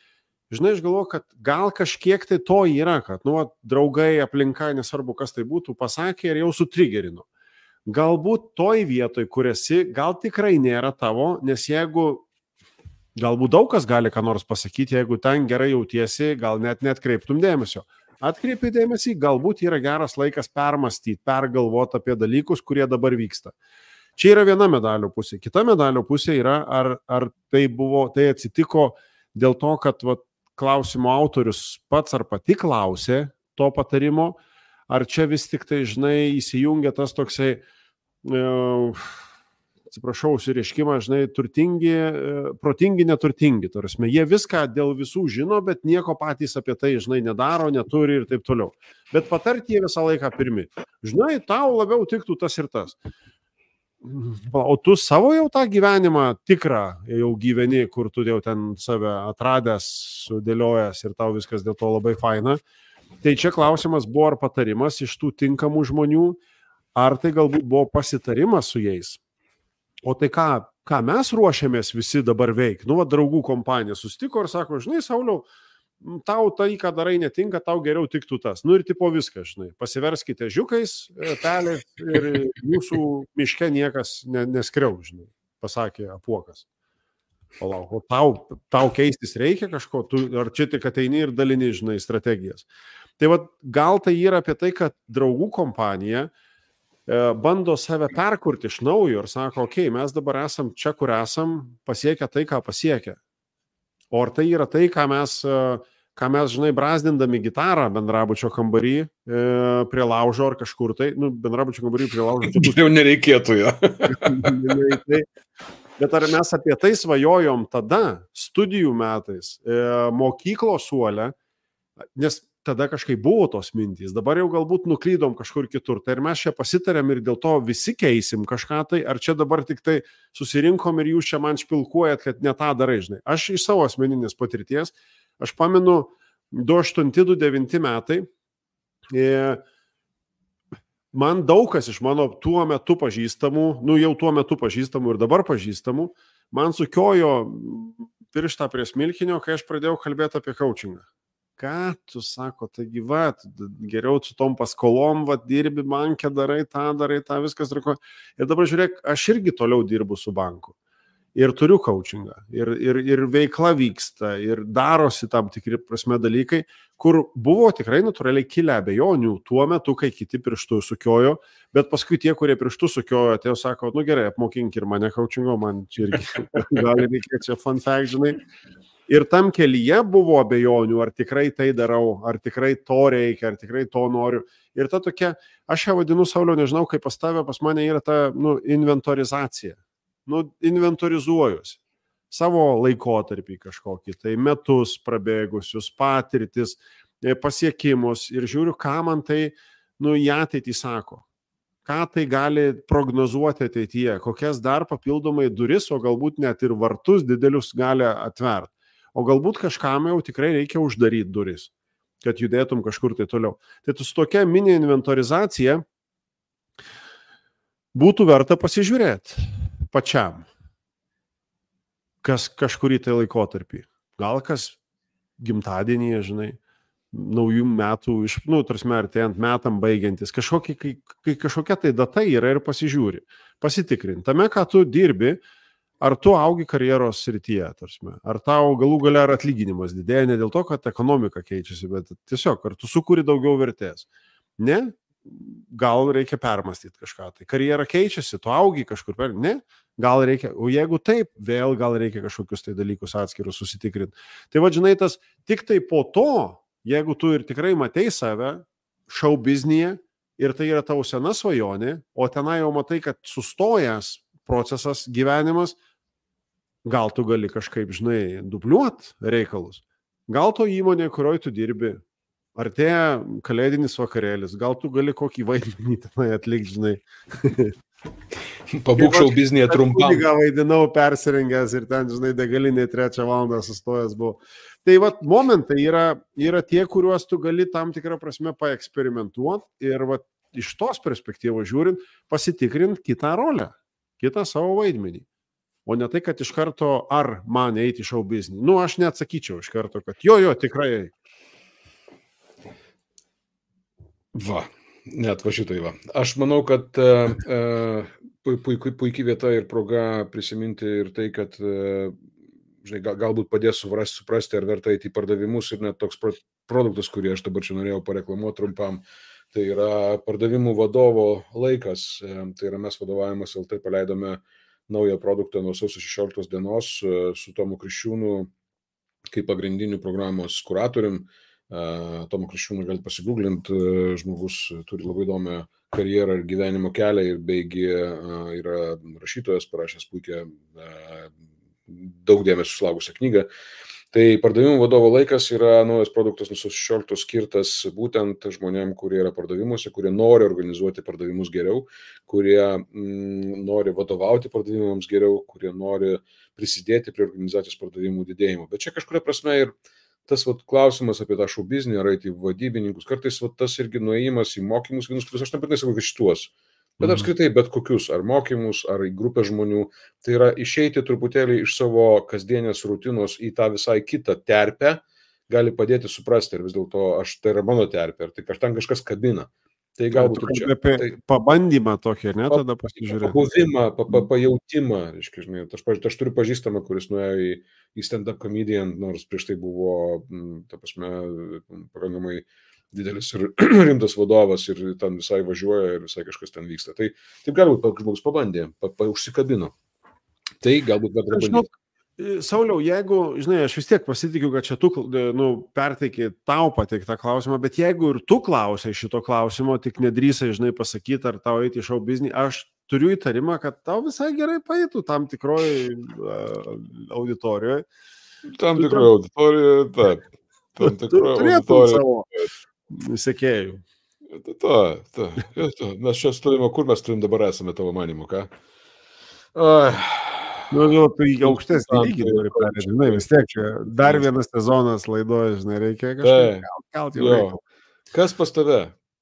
žinai, aš galvoju, kad gal kažkiek tai to yra, kad, nu, draugai, aplinka, nesvarbu, kas tai būtų, pasakė ir jau sutrigerino. Galbūt toj vietoj, kur esi, gal tikrai nėra tavo, nes jeigu, galbūt daug kas gali ką nors pasakyti, jeigu ten gerai jautiesi, gal net net kreiptum dėmesio. Atkreipi dėmesį, galbūt yra geras laikas permastyti, pergalvoti apie dalykus, kurie dabar vyksta. Čia yra viena medalio pusė. Kita medalio pusė yra, ar, ar tai buvo, tai atsitiko dėl to, kad va, klausimo autorius pats ar pati klausė to patarimo, ar čia vis tik tai, žinai, įsijungia tas toksai, e, atsiprašau, užsireiškimą, žinai, turtingi, e, protingi, neturtingi. Tarasme, jie viską dėl visų žino, bet nieko patys apie tai, žinai, nedaro, neturi ir taip toliau. Bet patarti jie visą laiką pirmi. Žinai, tau labiau tiktų tas ir tas. O tu savo jau tą gyvenimą tikrą jau gyveni, kur tu jau ten save atradęs, sudėliojęs ir tau viskas dėl to labai faina. Tai čia klausimas buvo ar patarimas iš tų tinkamų žmonių, ar tai galbūt buvo pasitarimas su jais. O tai ką, ką mes ruošiamės visi dabar veik? Nu, va, draugų kompanija sustiko ir sako, žinai, Sauliau, tau tai, ką darai, netinka, tau geriau tiktų tas. Nu ir tipo viskas, žinai, pasiverskite žiukais, pelės ir jūsų miške niekas ne, neskriau, žinai, pasakė apuokas. Palauk, o tau, tau keistis reikia kažko, tu, ar čia tik ateini ir dalini, žinai, strategijas. Tai va, gal tai yra apie tai, kad draugų kompanija e, bando save perkurti iš naujo ir sako, okei, okay, mes dabar esam čia, kur esam, pasiekę tai, ką pasiekę. O ar tai yra tai, ką mes, ką mes, žinai, brazdindami gitarą bendrabučio kambarį e, prie laužo ar kažkur tai, nu, bendrabučio kambarį prie laužo. Jau nereikėtų jo. Bet ar mes apie tai svajojom tada, studijų metais, e, mokyklos suole, nes tada kažkaip buvo tos mintys, dabar jau galbūt nuklydom kažkur kitur, tai ir mes čia pasitarėm ir dėl to visi keisim kažką tai, ar čia dabar tik tai susirinkom ir jūs čia man špilkuojat, kad ne tą darai, žinai. Aš iš savo asmeninės patirties, aš pamenu du aštunti du devinti metai, e, man daug kas iš mano tuo metu pažįstamų, nu jau tuo metu pažįstamų ir dabar pažįstamų, man sukiojo pirštą prie smilkinio, kai aš pradėjau kalbėti apie coachingą. Ką tu sako, taigi va, geriau su tom paskolom, va, dirbi banke, darai tą, darai tą, viskas trako. Ir dabar žiūrėk, aš irgi toliau dirbu su banku. Ir turiu coachingą. Ir, ir, ir veikla vyksta. Ir darosi tam tikri prasme dalykai, kur buvo tikrai natūraliai kilę abejonių tuo metu, kai kiti pirštų sukiojo. Bet paskui tie, kurie pirštų sukiojo, atėjo, sako, nu gerai, apmokink ir mane coachingo, man čia irgi gali reikėti čia fun fact, žinai. Ir tam kelyje buvo abejonių, ar tikrai tai darau, ar tikrai to reikia, ar tikrai to noriu. Ir ta tokia, aš ją vadinu, Sauliau, nežinau, kaip pas tave, pas mane yra ta, nu, inventorizacija. Nu, inventorizuojuosi. Savo laikotarpį kažkokį, tai metus prabėgusius, patirtis, pasiekimus ir žiūriu, ką man tai, nu, į ateitį sako. Ką tai gali prognozuoti ateityje, kokias dar papildomai duris, o galbūt net ir vartus didelius gali atverti. O galbūt kažkam jau tikrai reikia uždaryti duris, kad judėtum kažkur tai toliau. Tai tu su tokia mini inventorizacija būtų verta pasižiūrėti pačiam, kas kažkurį tai laikotarpį. Gal kas gimtadienyje, žinai, naujų metų, iš, nu, tarsi artėjant metam baigiantis, kažkokia, kai, kai kažkokia tai data yra ir pasižiūri, pasitikrinti. Tame, ką tu dirbi, ar tu augi karjeros srityje, tarsi, ar tau galų gale ar atlyginimas didėja, ne dėl to, kad ekonomika keičiasi, bet tiesiog, ar tu sukuri daugiau vertės. Ne? Gal reikia permastyti kažką. Tai karjera keičiasi, tu augi kažkur, per... ne? Gal reikia, o jeigu taip, vėl gal reikia kažkokius tai dalykus atskirus susitikrinti. Tai va, žinai, tas tik tai po to, jeigu tu ir tikrai matei save šou biznyje ir tai yra tavo sena svajonė, o tenai jau matai, kad sustojęs procesas, gyvenimas, gal tu gali kažkaip, žinai, dubliuot reikalus. Gal to įmonė, kurioje tu dirbi, artėja kalėdinis vakarėlis, gal tu gali kokį vaidmenį tenai atlikti, žinai. Pabūk šou biznyje trumpam. Aš vaidinau persirengęs ir ten, žinai, degalinėje trečią valandą sustojęs buvo. Tai vat momentai yra, yra tie, kuriuos tu gali tam tikrą prasme paeksperimentuoti ir vat iš tos perspektyvos žiūrint, pasitikrint kitą rolę, kitą savo vaidmenį. o ne tai, kad iš karto ar man eiti į šou biznį. Nu, aš neatsakyčiau iš karto, kad jo, jo, tikrai. Va, net va šitai va. Aš manau, kad uh, puikiai puiki vieta ir proga prisiminti ir tai, kad uh, žinai, gal, galbūt padės suprasti, suprasti, ar verta eiti į pardavimus ir net toks produktas, kurį aš dabar čia norėjau pareklamuoti trumpam. Tai yra pardavimų vadovo laikas. Tai yra mes vadovavimas L T paleidome naują produktą nuo sausio šešioliktos dienos su Tomu Kriščiūnu kaip pagrindiniu programos kuratorium. Tomu Kriščiūnu gali pasigūglinti, žmogus turi labai įdomią karjerą ir gyvenimo kelią ir beigi yra rašytojas, parašęs puikią daug dėmesio sulaukusią knygą. Tai pardavimų vadovo laikas yra naujas produktas nuo šešioliktos skirtas būtent žmonėm, kurie yra pardavimuose, kurie nori organizuoti pardavimus geriau, kurie mm, nori vadovauti pardavimams geriau, kurie nori prisidėti prie organizacijos pardavimų didėjimo. Bet čia kažkuria prasme ir tas vat, klausimas apie tą šou biznį, ar eiti vadybininkus, kartais vat, tas irgi nuėjimas į mokymus, vienus kitus, aš nebūtinai sakau, kad šituos. Bet apskritai bet kokius, ar mokymus, ar į grupę žmonių, tai yra išeiti truputėlį iš savo kasdienės rutinos į tą visai kitą terpę, gali padėti suprasti, ir vis dėlto aš tai yra mano terpė, ir tai kažten kažkas kabina. Tai galbūt čia. Apie tai, pabandymą tokį, ne, tada pasižiūrėti. Pabuvimą, pa, pa, pajautimą, reiškia, žinai, aš, aš turiu pažįstamą, kuris nuėjo į, į stand-up comedian, nors prieš tai buvo, ta prasme, pakankamai didelis ir rimtas vadovas ir ten visai važiuoja ir visai kažkas ten vyksta. Tai taip galbūt žmogus pabandė, pa, pa, užsikabino. Tai galbūt bet pabandyti. Sauliau, jeigu, žinai, aš vis tiek pasitikiu, kad čia tu nu, perteiki tau pateiktą klausimą, bet jeigu ir tu klausai šito klausimo, tik nedrįsai, žinai, pasakyti, ar tau eiti į šou biznį, aš turiu įtarimą, kad tau visai gerai paeitų tam tikroje uh, auditorijoje. Tam tikroje auditorijoje, taip. Tam tikroje auditorijoje. Sekėjų. Ta, ta, ta. Mes čia turime, kur mes turim dabar esame tavo manimu, ką? Ai. Nu, nu, tai aukštesnį lygį turi perėti, žinai, vis tiek čia dar vienas sezonas laidoja, žinai, reikia kažkaip kalt jau reikia. Kas pas tave?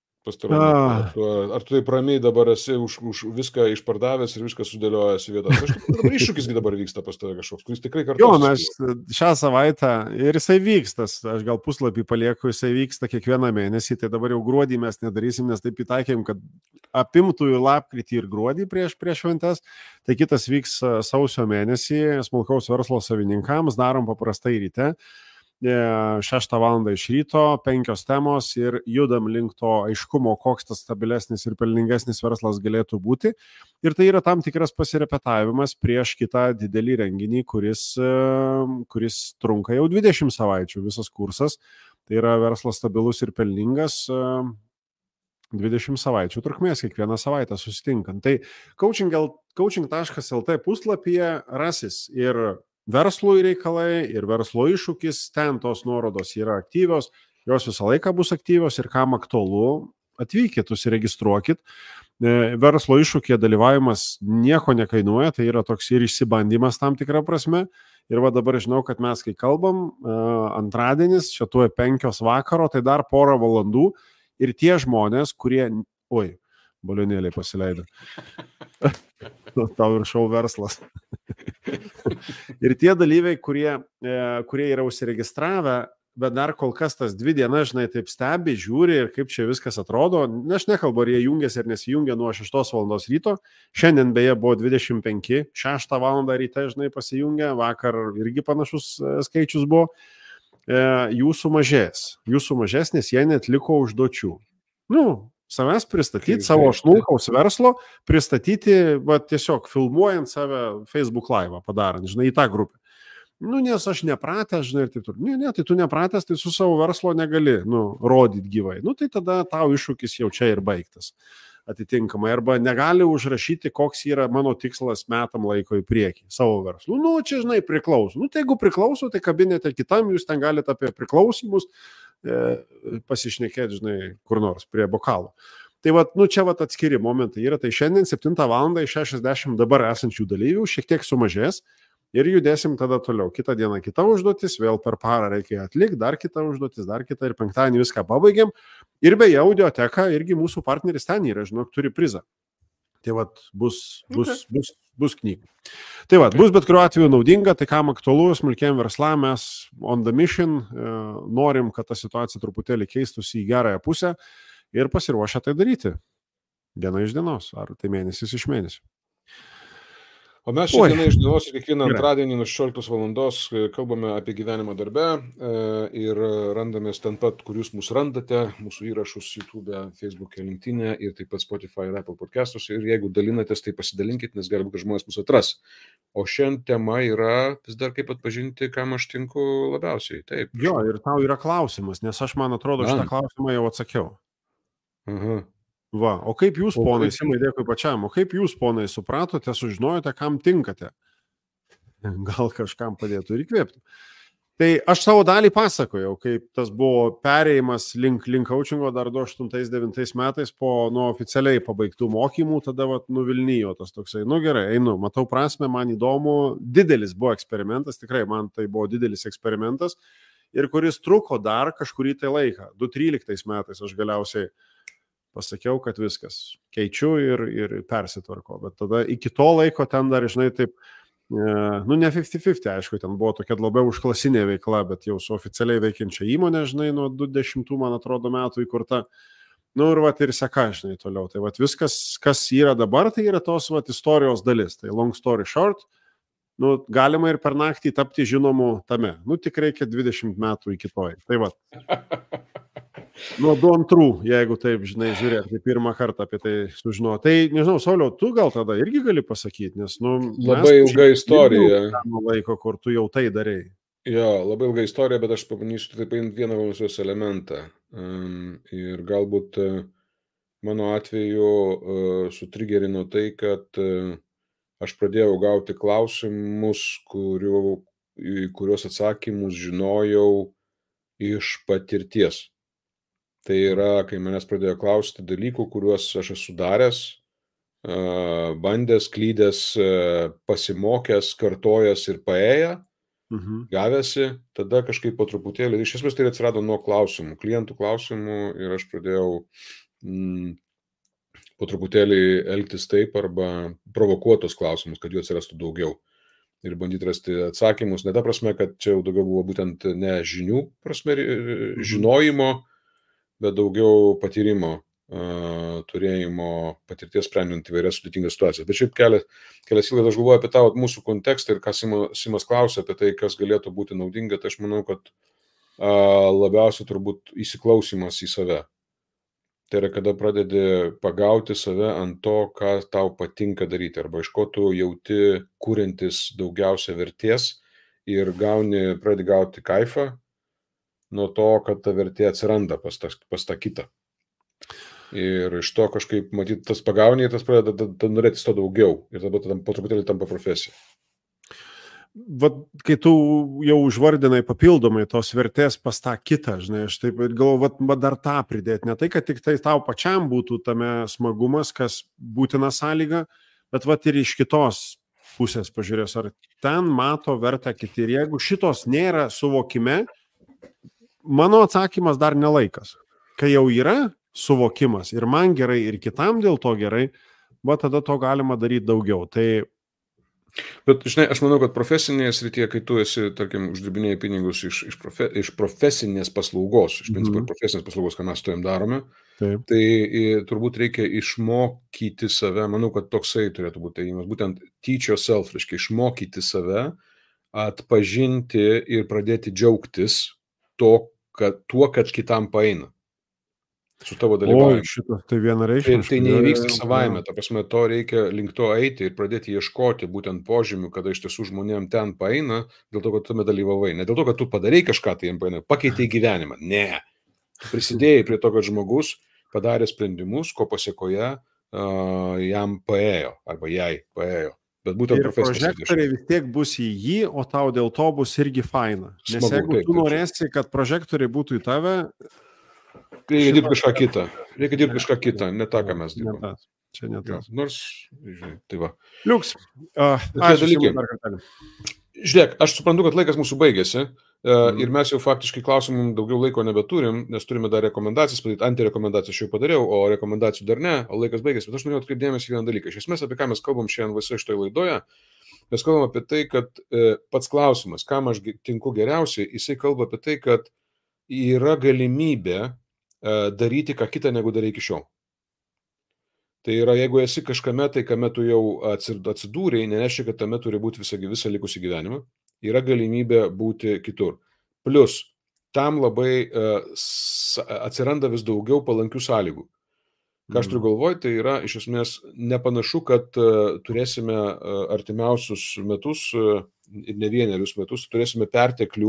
Ar tu, ar tu taip ramiai dabar esi už, už viską išpardavęs ir viską sudėliojęs į vietą? Aš dabar iššūkis dabar vyksta pas tave kažkoks, kuris tikrai kartu. Jo, mes šią savaitę ir jisai vykstas, aš gal puslapį palieku, jisai vyksta kiekvieną mėnesį, tai dabar jau gruodį mes nedarysim, nes taip įtaikėm, kad apimtų į lapkritį ir gruodį prieš, prieš šventes, tai kitas vyks sausio mėnesį, smulkaus verslo savininkams, darom paprastai ryte. šeštą valandą iš ryto, penkios temos ir judam link to aiškumo, koks tas stabilesnis ir pelningesnis verslas galėtų būti. Ir tai yra tam tikras pasirepetavimas prieš kitą didelį renginį, kuris, kuris trunka jau dvidešimt savaičių, visas kursas. Tai yra verslas stabilus ir pelningas dvidešimt savaičių trukmės, kiekvieną savaitę susitinkant. Tai coaching taškas el te puslapyje rasis ir verslui reikalai, ir verslo iššūkis, ten tos nuorodos yra aktyvios, jos visą laiką bus aktyvios ir kam aktualu, atvykit, užsiregistruokit. Verslo iššūkė dalyvavimas nieko nekainuoja, tai yra toks ir išsibandymas tam tikrą prasme. Ir va dabar žinau, kad mes kai kalbam, antradienis, čia tuoj penkios vakaro, tai dar porą valandų ir tie žmonės, kurie, oi, balionėliai pasileido. Tau ir šou verslas. Ir tie dalyviai, kurie, kurie yra užsiregistravę, bet dar kol kas tas dvi dienas, žinai, taip stebi, žiūri ir kaip čia viskas atrodo. Ne, aš nekalbu, ar jie jungiasi ar nesijungia nuo šeštos valandos ryto. Šiandien beje buvo dvidešimt penki, šeštą valandą ryte, žinai, pasijungia, vakar irgi panašus skaičius buvo. Jūsų mažės, jūsų mažės, nes jie netliko užduočių. Nu, savęs pristatyti, savo smulkaus verslo, pristatyti, va, tiesiog filmuojant save Facebook live padarant, žinai, į tą grupę. Nu, nes aš nepratęs, žinai, ir taip turiu. Ne, ne, tai tu nepratęs, tai su savo verslo negali, nu, rodyti gyvai. Nu, tai tada tau iššūkis jau čia ir baigtas atitinkamai. Arba negali užrašyti, koks yra mano tikslas metam laiko į priekį savo verslu. Nu, čia, žinai, priklauso. Nu, tai jeigu priklauso, tai kabinete kitam, jūs ten galite apie priklausimus pasišnekėti, žinai, kur nors prie bokalo. Tai va, nu, čia va atskiri momentai yra. Tai šiandien septintą valandą iš šešiasdešimt dabar esančių dalyvių šiek tiek sumažės ir judėsim tada toliau. Kitą dieną kita užduotis, vėl per parą reikia atlikti, dar kita užduotis, dar kita ir penktadienį viską pabaigiam. Ir beje, audioteka irgi mūsų partneris ten yra, žinok, turi prizą. Tai vat, bus, bus, okay. bus, bus knygų. Tai vat, bus bet kuriuo atveju naudinga, tai kam aktualu, smulkiam verslam, mes on the mission, e, norim, kad ta situacija truputėlį keistųsi į gerąją pusę ir pasiruošę tai daryti. Diena iš dienos, ar tai mėnesis iš mėnesio. O mes šią dieną iš dienos ir kiekvieną antradienį nuo šešioliktos valandos kalbame apie gyvenimą darbe ir randamės ten pat, kur jūs mus randate, mūsų įrašus YouTube, Facebook'e, LinkedIn'e ir taip pat Spotify ir Apple podcastus. Ir jeigu dalinatės, tai pasidalinkit, nes gali būt, kad žmonės mus atras. O šiandien tema yra vis dar kaip atpažinti, kam aš tinku labiausiai. Taip. Jo, ir tau yra klausimas, nes aš, man atrodo, šitą klausimą jau atsakiau. Aha. Va, o kaip jūs, ponai, Simai, dėkui pačiam, o kaip jūs, ponai, supratote, sužinojote, kam tinkate? Gal kažkam padėtų ir įkvėptų. Tai aš savo dalį pasakojau, kaip tas buvo perėjimas link, link coachingo dar du tūkstančiai aštuntais devintais metais po nuo oficialiai pabaigtų mokymų, tada vat, nuvilnijo tas toksai, nu gerai, einu, matau prasme, man įdomu, didelis buvo eksperimentas, tikrai man tai buvo didelis eksperimentas ir kuris truko dar kažkurį tai laiką. du tūkstančiai tryliktais metais aš galiausiai pasakiau, kad viskas, keičiu ir, ir persitvarko, bet tada iki to laiko ten dar, žinai, taip, e, nu ne fifty fifty, aišku, ten buvo tokia labiau užklasinė veikla, bet jau su oficialiai veikiančia įmonė, žinai, nuo du dešimtų, man atrodo, metų įkurta, nu ir vat ir seka, žinai, toliau, tai vat viskas, kas yra dabar, tai yra tos vat istorijos dalis, tai long story short, nu, galima ir per naktį tapti žinomu tame, nu tik reikia dvidešimt metų iki toj, tai vat. Nuo du antrų, jeigu taip, žinai, žiūrėt, tai pirmą kartą apie tai sužinau. Tai, nežinau, Sauliau, tu gal tada irgi gali pasakyti, nes, nu... Labai ilga istorija. Laiko, kur tu jau tai darėjai. Jo, labai ilga istorija, bet aš pabandysiu taip paimti vieną mūsų elementą. Um, ir galbūt uh, mano atveju uh, sutrigerino tai, kad uh, aš pradėjau gauti klausimus, kurių, kuriuos atsakymus žinojau iš patirties. Tai yra, kai manęs pradėjo klausti dalykų, kuriuos aš esu daręs, bandęs, klydęs, pasimokęs, kartojęs ir paėję, mhm. gavęsi, tada kažkaip po truputėlį, iš esmės tai atsirado nuo klausimų, klientų klausimų ir aš pradėjau mm, po truputėlį elgtis taip arba provokuotos klausimus, kad jų atsirastų daugiau. Ir bandyti rasti atsakymus, ne ta prasme, kad čia jau daugiau buvo būtent ne žinių prasme, žinojimo, bet daugiau patyrimo, uh, turėjimo patirties sprendžiant įvairias sudėtingas situacijas. Bet šiaip kelias, kelias įlaidas aš galvoju apie tą mūsų kontekstą ir ką Sima, Simas klausė apie tai, kas galėtų būti naudinga, tai aš manau, kad uh, labiausiai turbūt įsiklausimas į save. Tai yra, kada pradedi pagauti save ant to, ką tau patinka daryti, arba iš ko tu jauti kuriantis daugiausia vertės ir gauni, pradedi gauti kaifą nuo to, kad ta vertė atsiranda pas tą, pas tą kitą. Ir iš to kažkaip, matyt, tas pagauni ir tas pradeda norėtis to daugiau. Ir tada tada po truputėlį tampa profesija. Vat, kai tu jau užvardinai papildomai tos vertės pas tą kitą, žinai, aš taip ir galvoju, vat, vat dar tą pridėti. Ne tai, kad tik tai tau pačiam būtų tame smagumas, kas būtina sąlyga, bet vat ir iš kitos pusės pažiūrės, ar ten mato vertę kiti. Ir jeigu šitos nėra suvokime, mano atsakymas dar nelaikas. Kai jau yra suvokimas ir man gerai, ir kitam dėl to gerai, va tada to galima daryti daugiau. Tai... Bet, žinai, aš manau, kad profesinėje srityje, kai tu esi, tarkim, uždirbinėjai pinigus iš, iš, profe, iš profesinės paslaugos, iš principo mm-hmm. profesinės paslaugos, ką mes tuojam darome, Taip. tai i, turbūt reikia išmokyti save, manau, kad toksai turėtų būti įimas, būtent teach yourself, reiškia išmokyti save, atpažinti ir pradėti džiaugtis to, kad tuo, kad kitam paeina. Su tavo dalyvavimu. O, šitą, tai vienareikšmiškai. Tai, tai neįvyksta savaime, ta prasme, to reikia link to eiti ir pradėti ieškoti būtent požymių, kada iš tiesų žmonėm ten paeina, dėl to, kad tu tame dalyvavai. Ne dėl to, kad tu padarei kažką, tai jam paeina, pakeitei gyvenimą. Ne. Prisidėjai prie to, kad žmogus padarė sprendimus, ko pasiekoje uh, jam paėjo, arba jai paėjo. Bet būtent ir prožektoriai vis tiek bus į jį, o tau dėl to bus irgi faina. Nes Smagu, jeigu taip, tu norėsi, kad prožektoriai būtų į tave... Reikia dirbti kažką kitą. Reikia dirbti kažką kitą, ne tą, ką mes dirbame. Čia ne tas. Nors, žinai, tai va. Liuks. Uh, Žiūrėk, aš suprantu, kad laikas mūsų baigėsi. Mm. Ir mes jau faktiškai klausimų daugiau laiko nebeturim, nes turime dar rekomendacijas padaryti, antirekomendacijas jau padariau, o rekomendacijų dar ne, o laikas baigėsi. Bet aš norėjau atkreipdėmėsi vieną dalyką. Iš esmės, apie ką mes kalbam šiandien visoje šitoje laidoje, mes kalbam apie tai, kad e, pats klausimas, kam aš tinku geriausiai, jisai kalba apie tai, kad yra galimybė e, daryti ką kitą, negu darai iki šiol. Tai yra, jeigu esi kažkame, tai kame tu jau atsidūrei, nereiškia, kad tame turi būti visą, visą likusį gyvenimą. Yra galimybė būti kitur. Plus, tam labai uh, atsiranda vis daugiau palankių sąlygų. Ką aš turiu galvoj, tai yra iš esmės nepanašu, kad uh, turėsime uh, artimiausius metus, uh, ir ne vienerius metus, turėsime perteklių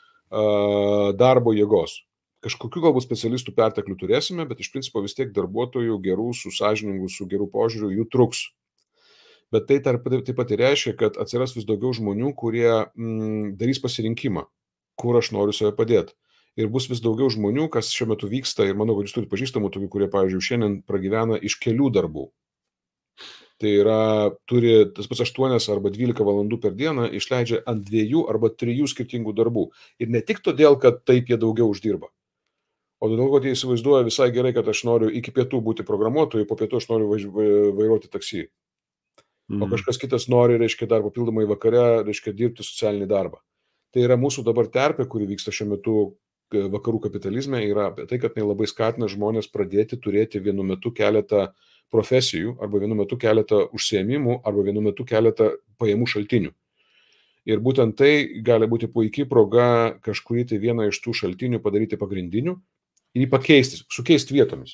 uh, darbo jėgos. Kažkokių galbūt specialistų perteklių turėsime, bet iš principo vis tiek darbuotojų gerų, su sąžiningu, su gerų požiūriu jų truks. Bet tai taip pat ir reiškia, kad atsiras vis daugiau žmonių, kurie mm, darys pasirinkimą, kur aš noriu save padėti. Ir bus vis daugiau žmonių, kas šiuo metu vyksta, ir manau, kad jūs turite pažįstamų tokių, kurie, pavyzdžiui, šiandien pragyvena iš kelių darbų. Tai yra, turi tas pats aštuonias arba dvylika valandų per dieną, išleidžia ant dviejų arba trijų skirtingų darbų. Ir ne tik todėl, kad taip jie daugiau uždirba. O todėl, kad jie įsivaizduoja visai gerai, kad aš noriu iki pietų būti programuotoju, po pietų aš noriu vairuoti taksi. O kažkas kitas nori, reiškia, dar papildomai vakare, reiškia, dirbti socialinį darbą. Tai yra mūsų dabar terpė, kuri vyksta šiuo metu vakarų kapitalizme, yra apie tai, kad tai labai skatina žmonės pradėti turėti vienu metu keletą profesijų, arba vienu metu keletą užsiėmimų, arba vienu metu keletą pajamų šaltinių. Ir būtent tai gali būti puikiai proga kažkurį tai vieną iš tų šaltinių padaryti pagrindiniu ir jį pakeisti, sukeisti vietomis.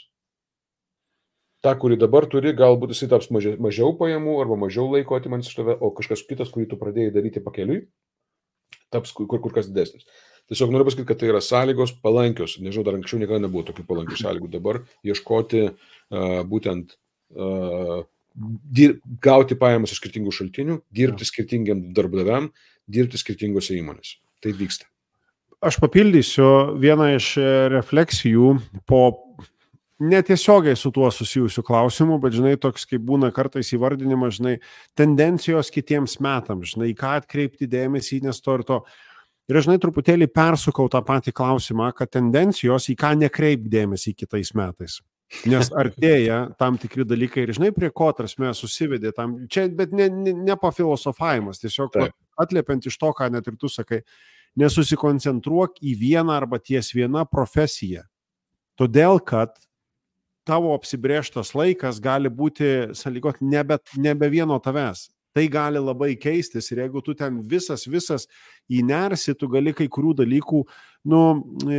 Ta, kurį dabar turi, galbūt jisai taps mažiau, mažiau pajamų arba mažiau laiko atimant iš tave, o kažkas kitas, kurį tu pradėjai daryti pakeliui, taps kur, kur kas didesnis. Tiesiog noriu pasakyti, kad tai yra sąlygos palankios. Nežinau, dar anksčiau niekada nebuvo tokių palankių sąlygų. Dabar ieškoti uh, būtent uh, dir, gauti pajamas iš skirtingų šaltinių, dirbti skirtingiam darbdaviam, dirbti skirtingose įmonėse. Tai vyksta. Aš papildysiu vieną iš refleksijų po netiesiogiai su tuo susijusių klausimų, bet, žinai, toks kaip būna kartais įvardinimas, žinai, tendencijos kitiems metams, žinai, ką atkreipti dėmesį, nes to ir to. Ir, žinai, truputėlį persukau tą patį klausimą, kad tendencijos į ką nekreip dėmesį kitais metais. Nes artėja tam tikri dalykai ir, žinai, prie ko prasme susivedė tam, čia, bet ne, ne, ne pafilosofavimas, tiesiog va, atliepiant iš to, ką net ir tu sakai, nesusikoncentruok į vieną arba ties vieną profesiją. Todėl, kad tavo apsibrėžtas laikas gali būti, sąlygot, nebe, nebe vieno tavęs. Tai gali labai keistis ir jeigu tu ten visas, visas įnersi, tu gali kai kurių dalykų, nu, e,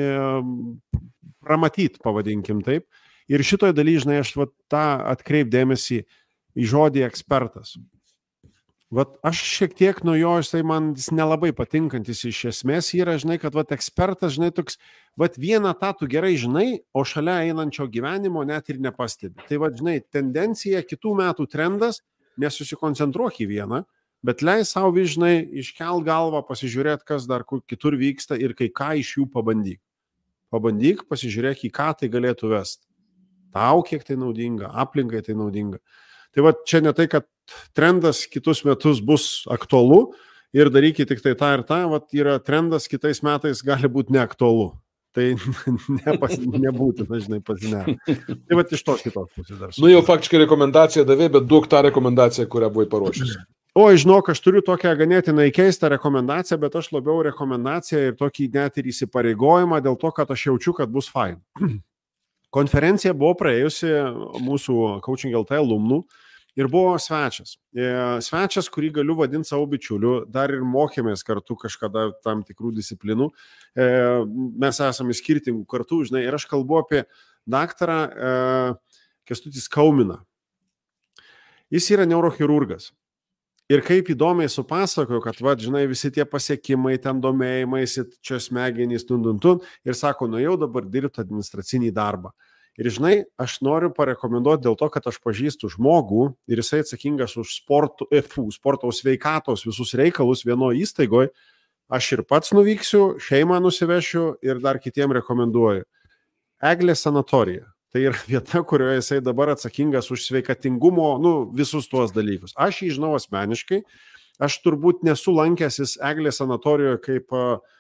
pramatyti, pavadinkim taip. Ir šitoje dalyje, žinai, aš va, tą atkreip dėmesį į žodį ekspertas. Vat aš šiek tiek nuo jo, jisai man jis nelabai patinkantis iš esmės yra, žinai, kad vat ekspertas, žinai, toks, vat vieną tą tu gerai žinai, o šalia einančio gyvenimo net ir nepastebi. Tai vat, žinai, tendencija, kitų metų trendas, nesusikoncentruok į vieną, bet leis savo, žinai, iškelt galvą, pasižiūrėti, kas dar kitur vyksta ir kai ką iš jų pabandyk. Pabandyk, pasižiūrėk, į ką tai galėtų vesti. Tau kiek tai naudinga, aplinkai tai naudinga. Tai va čia ne tai, kad trendas kitus metus bus aktualu ir darykite tik tai tą ir tą, va yra trendas kitais metais gali būti neaktualu. Tai nepas, nebūtina, žinai, pasinė. Tai va iš tos kitos pusės dar. Nu jau faktiškai rekomendaciją davė, bet duok tą rekomendaciją, kurią buvai paruošęs. O, žinok, aš turiu tokią ganėtinai keistą rekomendaciją, bet aš labiau rekomendaciją ir tokį net ir įsipareigojimą dėl to, kad aš jaučiu, kad bus fain. Konferencija buvo praėjusi mūsų Coaching L T alumnų ir buvo svečias. Svečias, kurį galiu vadinti savo bičiuliu, dar ir mokėmės kartu kažkada tam tikrų disciplinų. Mes esame skirtingų kartų, žinai, ir aš kalbu apie daktarą Kęstutis Kauminą. Jis yra neurochirurgas. Ir kaip įdomiai supasakoju, kad, va, žinai, visi tie pasiekimai, ten domėjimaisi, čia smegenys, tundun, ir sako, nu jau dabar dirbti administracinį darbą. Ir, žinai, aš noriu parekomenduoti dėl to, kad aš pažįstu žmogų ir jisai atsakingas už sporto, sporto sveikatos visus reikalus vienoje įstaigoje. Aš ir pats nuvyksiu, šeimą nusivešiu ir dar kitiem rekomenduoju. Eglės sanatorija. Tai yra vieta, kurioje jisai dabar atsakingas už sveikatingumo, nu, visus tuos dalykus. Aš jį žinau asmeniškai, aš turbūt nesu lankęsis Eglės sanatorijoje kaip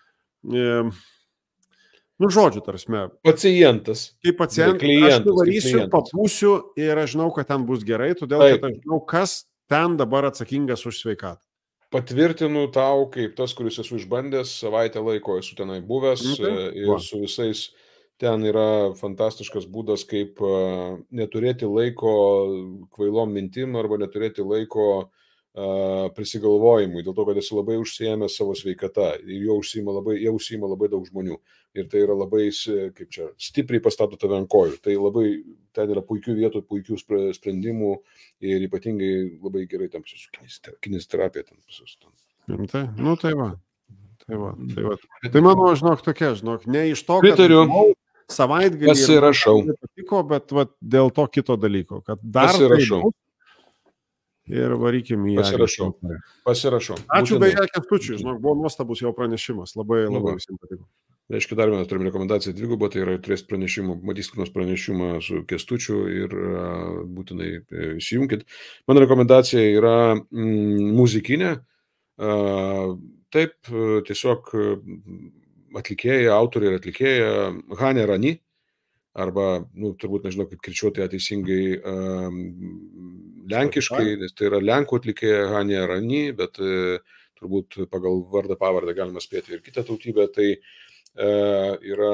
E, nu, žodžiu, tarsi. Pacientas. Kaip pacientas. Klientas, aš nuvarysiu, kaip papūsiu ir aš žinau, kad ten bus gerai, todėl, Taip. kad aš žinau, kas ten dabar atsakingas už sveikatą. Patvirtinu tau, kaip tas, kuris esu išbandęs, savaitę laiko esu tenai buvęs Nu, tai, ir va. su visais ten yra fantastiškas būdas, kaip uh, neturėti laiko kvailom mintim arba neturėti laiko uh, prisigalvojimui, dėl to, kad esi labai užsiėmęs savo sveikata ir jo užsiima labai, jie užsiima labai daug žmonių. Ir tai yra labai, kaip čia, stipriai pastato tave ant kojų. Tai labai, ten yra puikių vietų, puikių sprendimų ir ypatingai labai gerai tam su kineziterapija ten visus. Tai, nu tai va. Tai va, tai va. Tai mano, žinok, tokia, žinok, ne iš to, kad Pritariu. savaitgalį Pasirašau. patiko, bet va, dėl to kito dalyko, kad dar Pasirašau. tai bus. Ir varykim į Pasirašau. Pasirašau. Ačiū Būtinai. beje, Kęstučiui, žinok, buvo nuostabus jo pranešimas, labai, Nu labai va. visiems patiko. Reiškia, dar vienas turim rekomendaciją dvigubą, tai yra turės pranešimą, matys kur nors pranešimą su Kęstučiu ir uh, būtinai e, įsijunkit. Mano rekomendacija yra mm, muzikinė. Uh, taip, uh, tiesiog uh, atlikėja, autorė ir atlikėja Hane Rani, arba, nu, turbūt nežinau, kaip kirčiuoti ją teisingai um, lenkiškai, nes tai yra lenkų atlikėja Hane Rani, bet uh, turbūt pagal vardą pavardę galima spėti ir kitą tautybę. Tai yra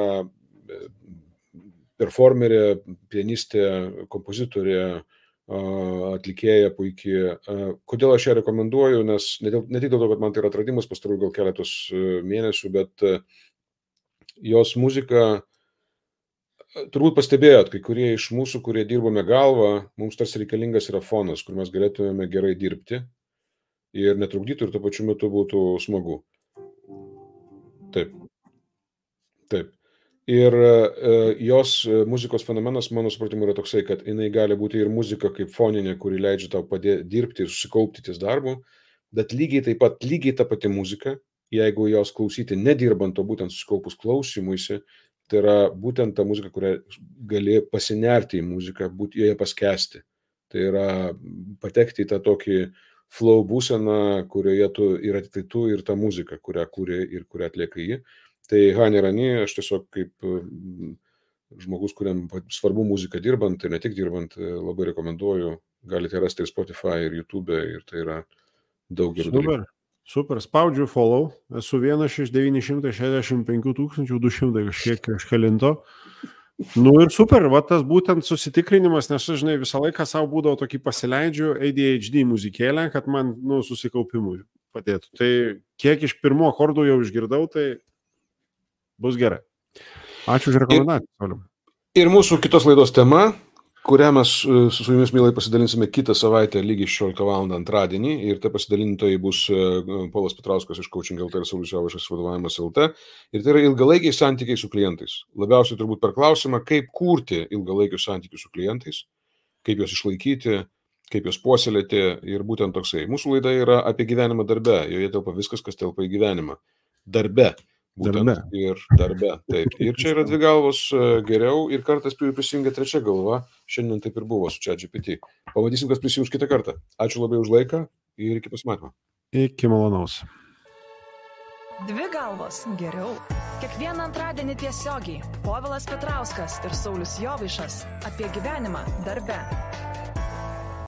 performerė, pianistė, kompozitorė, atlikėja puikiai. Kodėl aš ją rekomenduoju, nes ne, dėl, ne tik dėl to, kad man tai yra atradimas pastarųjų gal keletos mėnesių, bet jos muzika, turbūt pastebėjot, kai kurie iš mūsų, kurie dirbame galvą, mums tarsi reikalingas yra fonas, kur mes galėtumėme gerai dirbti ir netrukdytų ir tuo pačiu metu būtų smagu. Taip. Taip. Ir uh, jos muzikos fenomenas, mano supratimu, yra toksai, kad jinai gali būti ir muzika kaip foninė, kuri leidžia tau padėti dirbti ir susikaupti ties darbu, bet lygiai taip pat, lygiai ta pati muzika, jeigu jos klausyti nedirbant, o būtent susikaupus klausymuisi, tai yra būtent ta muzika, kurią gali pasinerti į muziką, būti joje paskesti. Tai yra patekti į tą tokį flow būseną, kurioje tu yra tik tai tu ir ta muzika, kurią kūrė ir kurią atlieka jį. Tai Hane Rani, aš tiesiog kaip žmogus, kuriam svarbu muzika dirbant ir ne tik dirbant, labai rekomenduoju. Galite rasti ir Spotify, ir YouTube, ir tai yra daug gerų dalykų. Super, super, spaudžiu follow, esu vienas iš devyni šimtai šešiasdešimt penki tūkstančių du šimtai kažkiek kažkelinto. Nu ir super, va tas būtent susitikrinimas, nes aš, žinai, visą laiką savo būdavo tokį pasileidžiu A D H D muzikėlę, kad man, nu, susikaupimui padėtų. Tai kiek iš pirmo akordų jau išgirdau, tai bus gerai. Ačiū už rekomendaciją. Ir, ir mūsų kitos laidos tema, kurią mes su jumis mielai pasidalinsime kitą savaitę lygiai šešioliktą valandą antradienį. Ir tai pasidalintojai bus Povilas Petrauskas iš Coaching L T ir Saulius Jovaišas vadovavimas L T. Ir tai yra ilgalaikiai santykiai su klientais. Labiausiai turbūt per klausimą, kaip kurti ilgalaikius santykius su klientais, kaip juos išlaikyti, kaip juos puoselėti. Ir būtent toksai. Mūsų laida yra apie gyvenimą darbe. Joje telpa viskas, kas telpa į gyvenimą. Darbe. Būtent darbe. Ir darbe. Taip. Ir čia yra dvi galvos geriau ir kartais prisijungia trečia galva. Šiandien taip ir buvo su ChatGPT. Pamatysim, kas prisijungs kitą kartą. Ačiū labai už laiką ir iki pasimatymo. Iki malonaus. Dvi galvos geriau. Kiekvieną antradienį tiesiogiai Povilas Petrauskas ir Saulius Jovaišas apie gyvenimą darbe.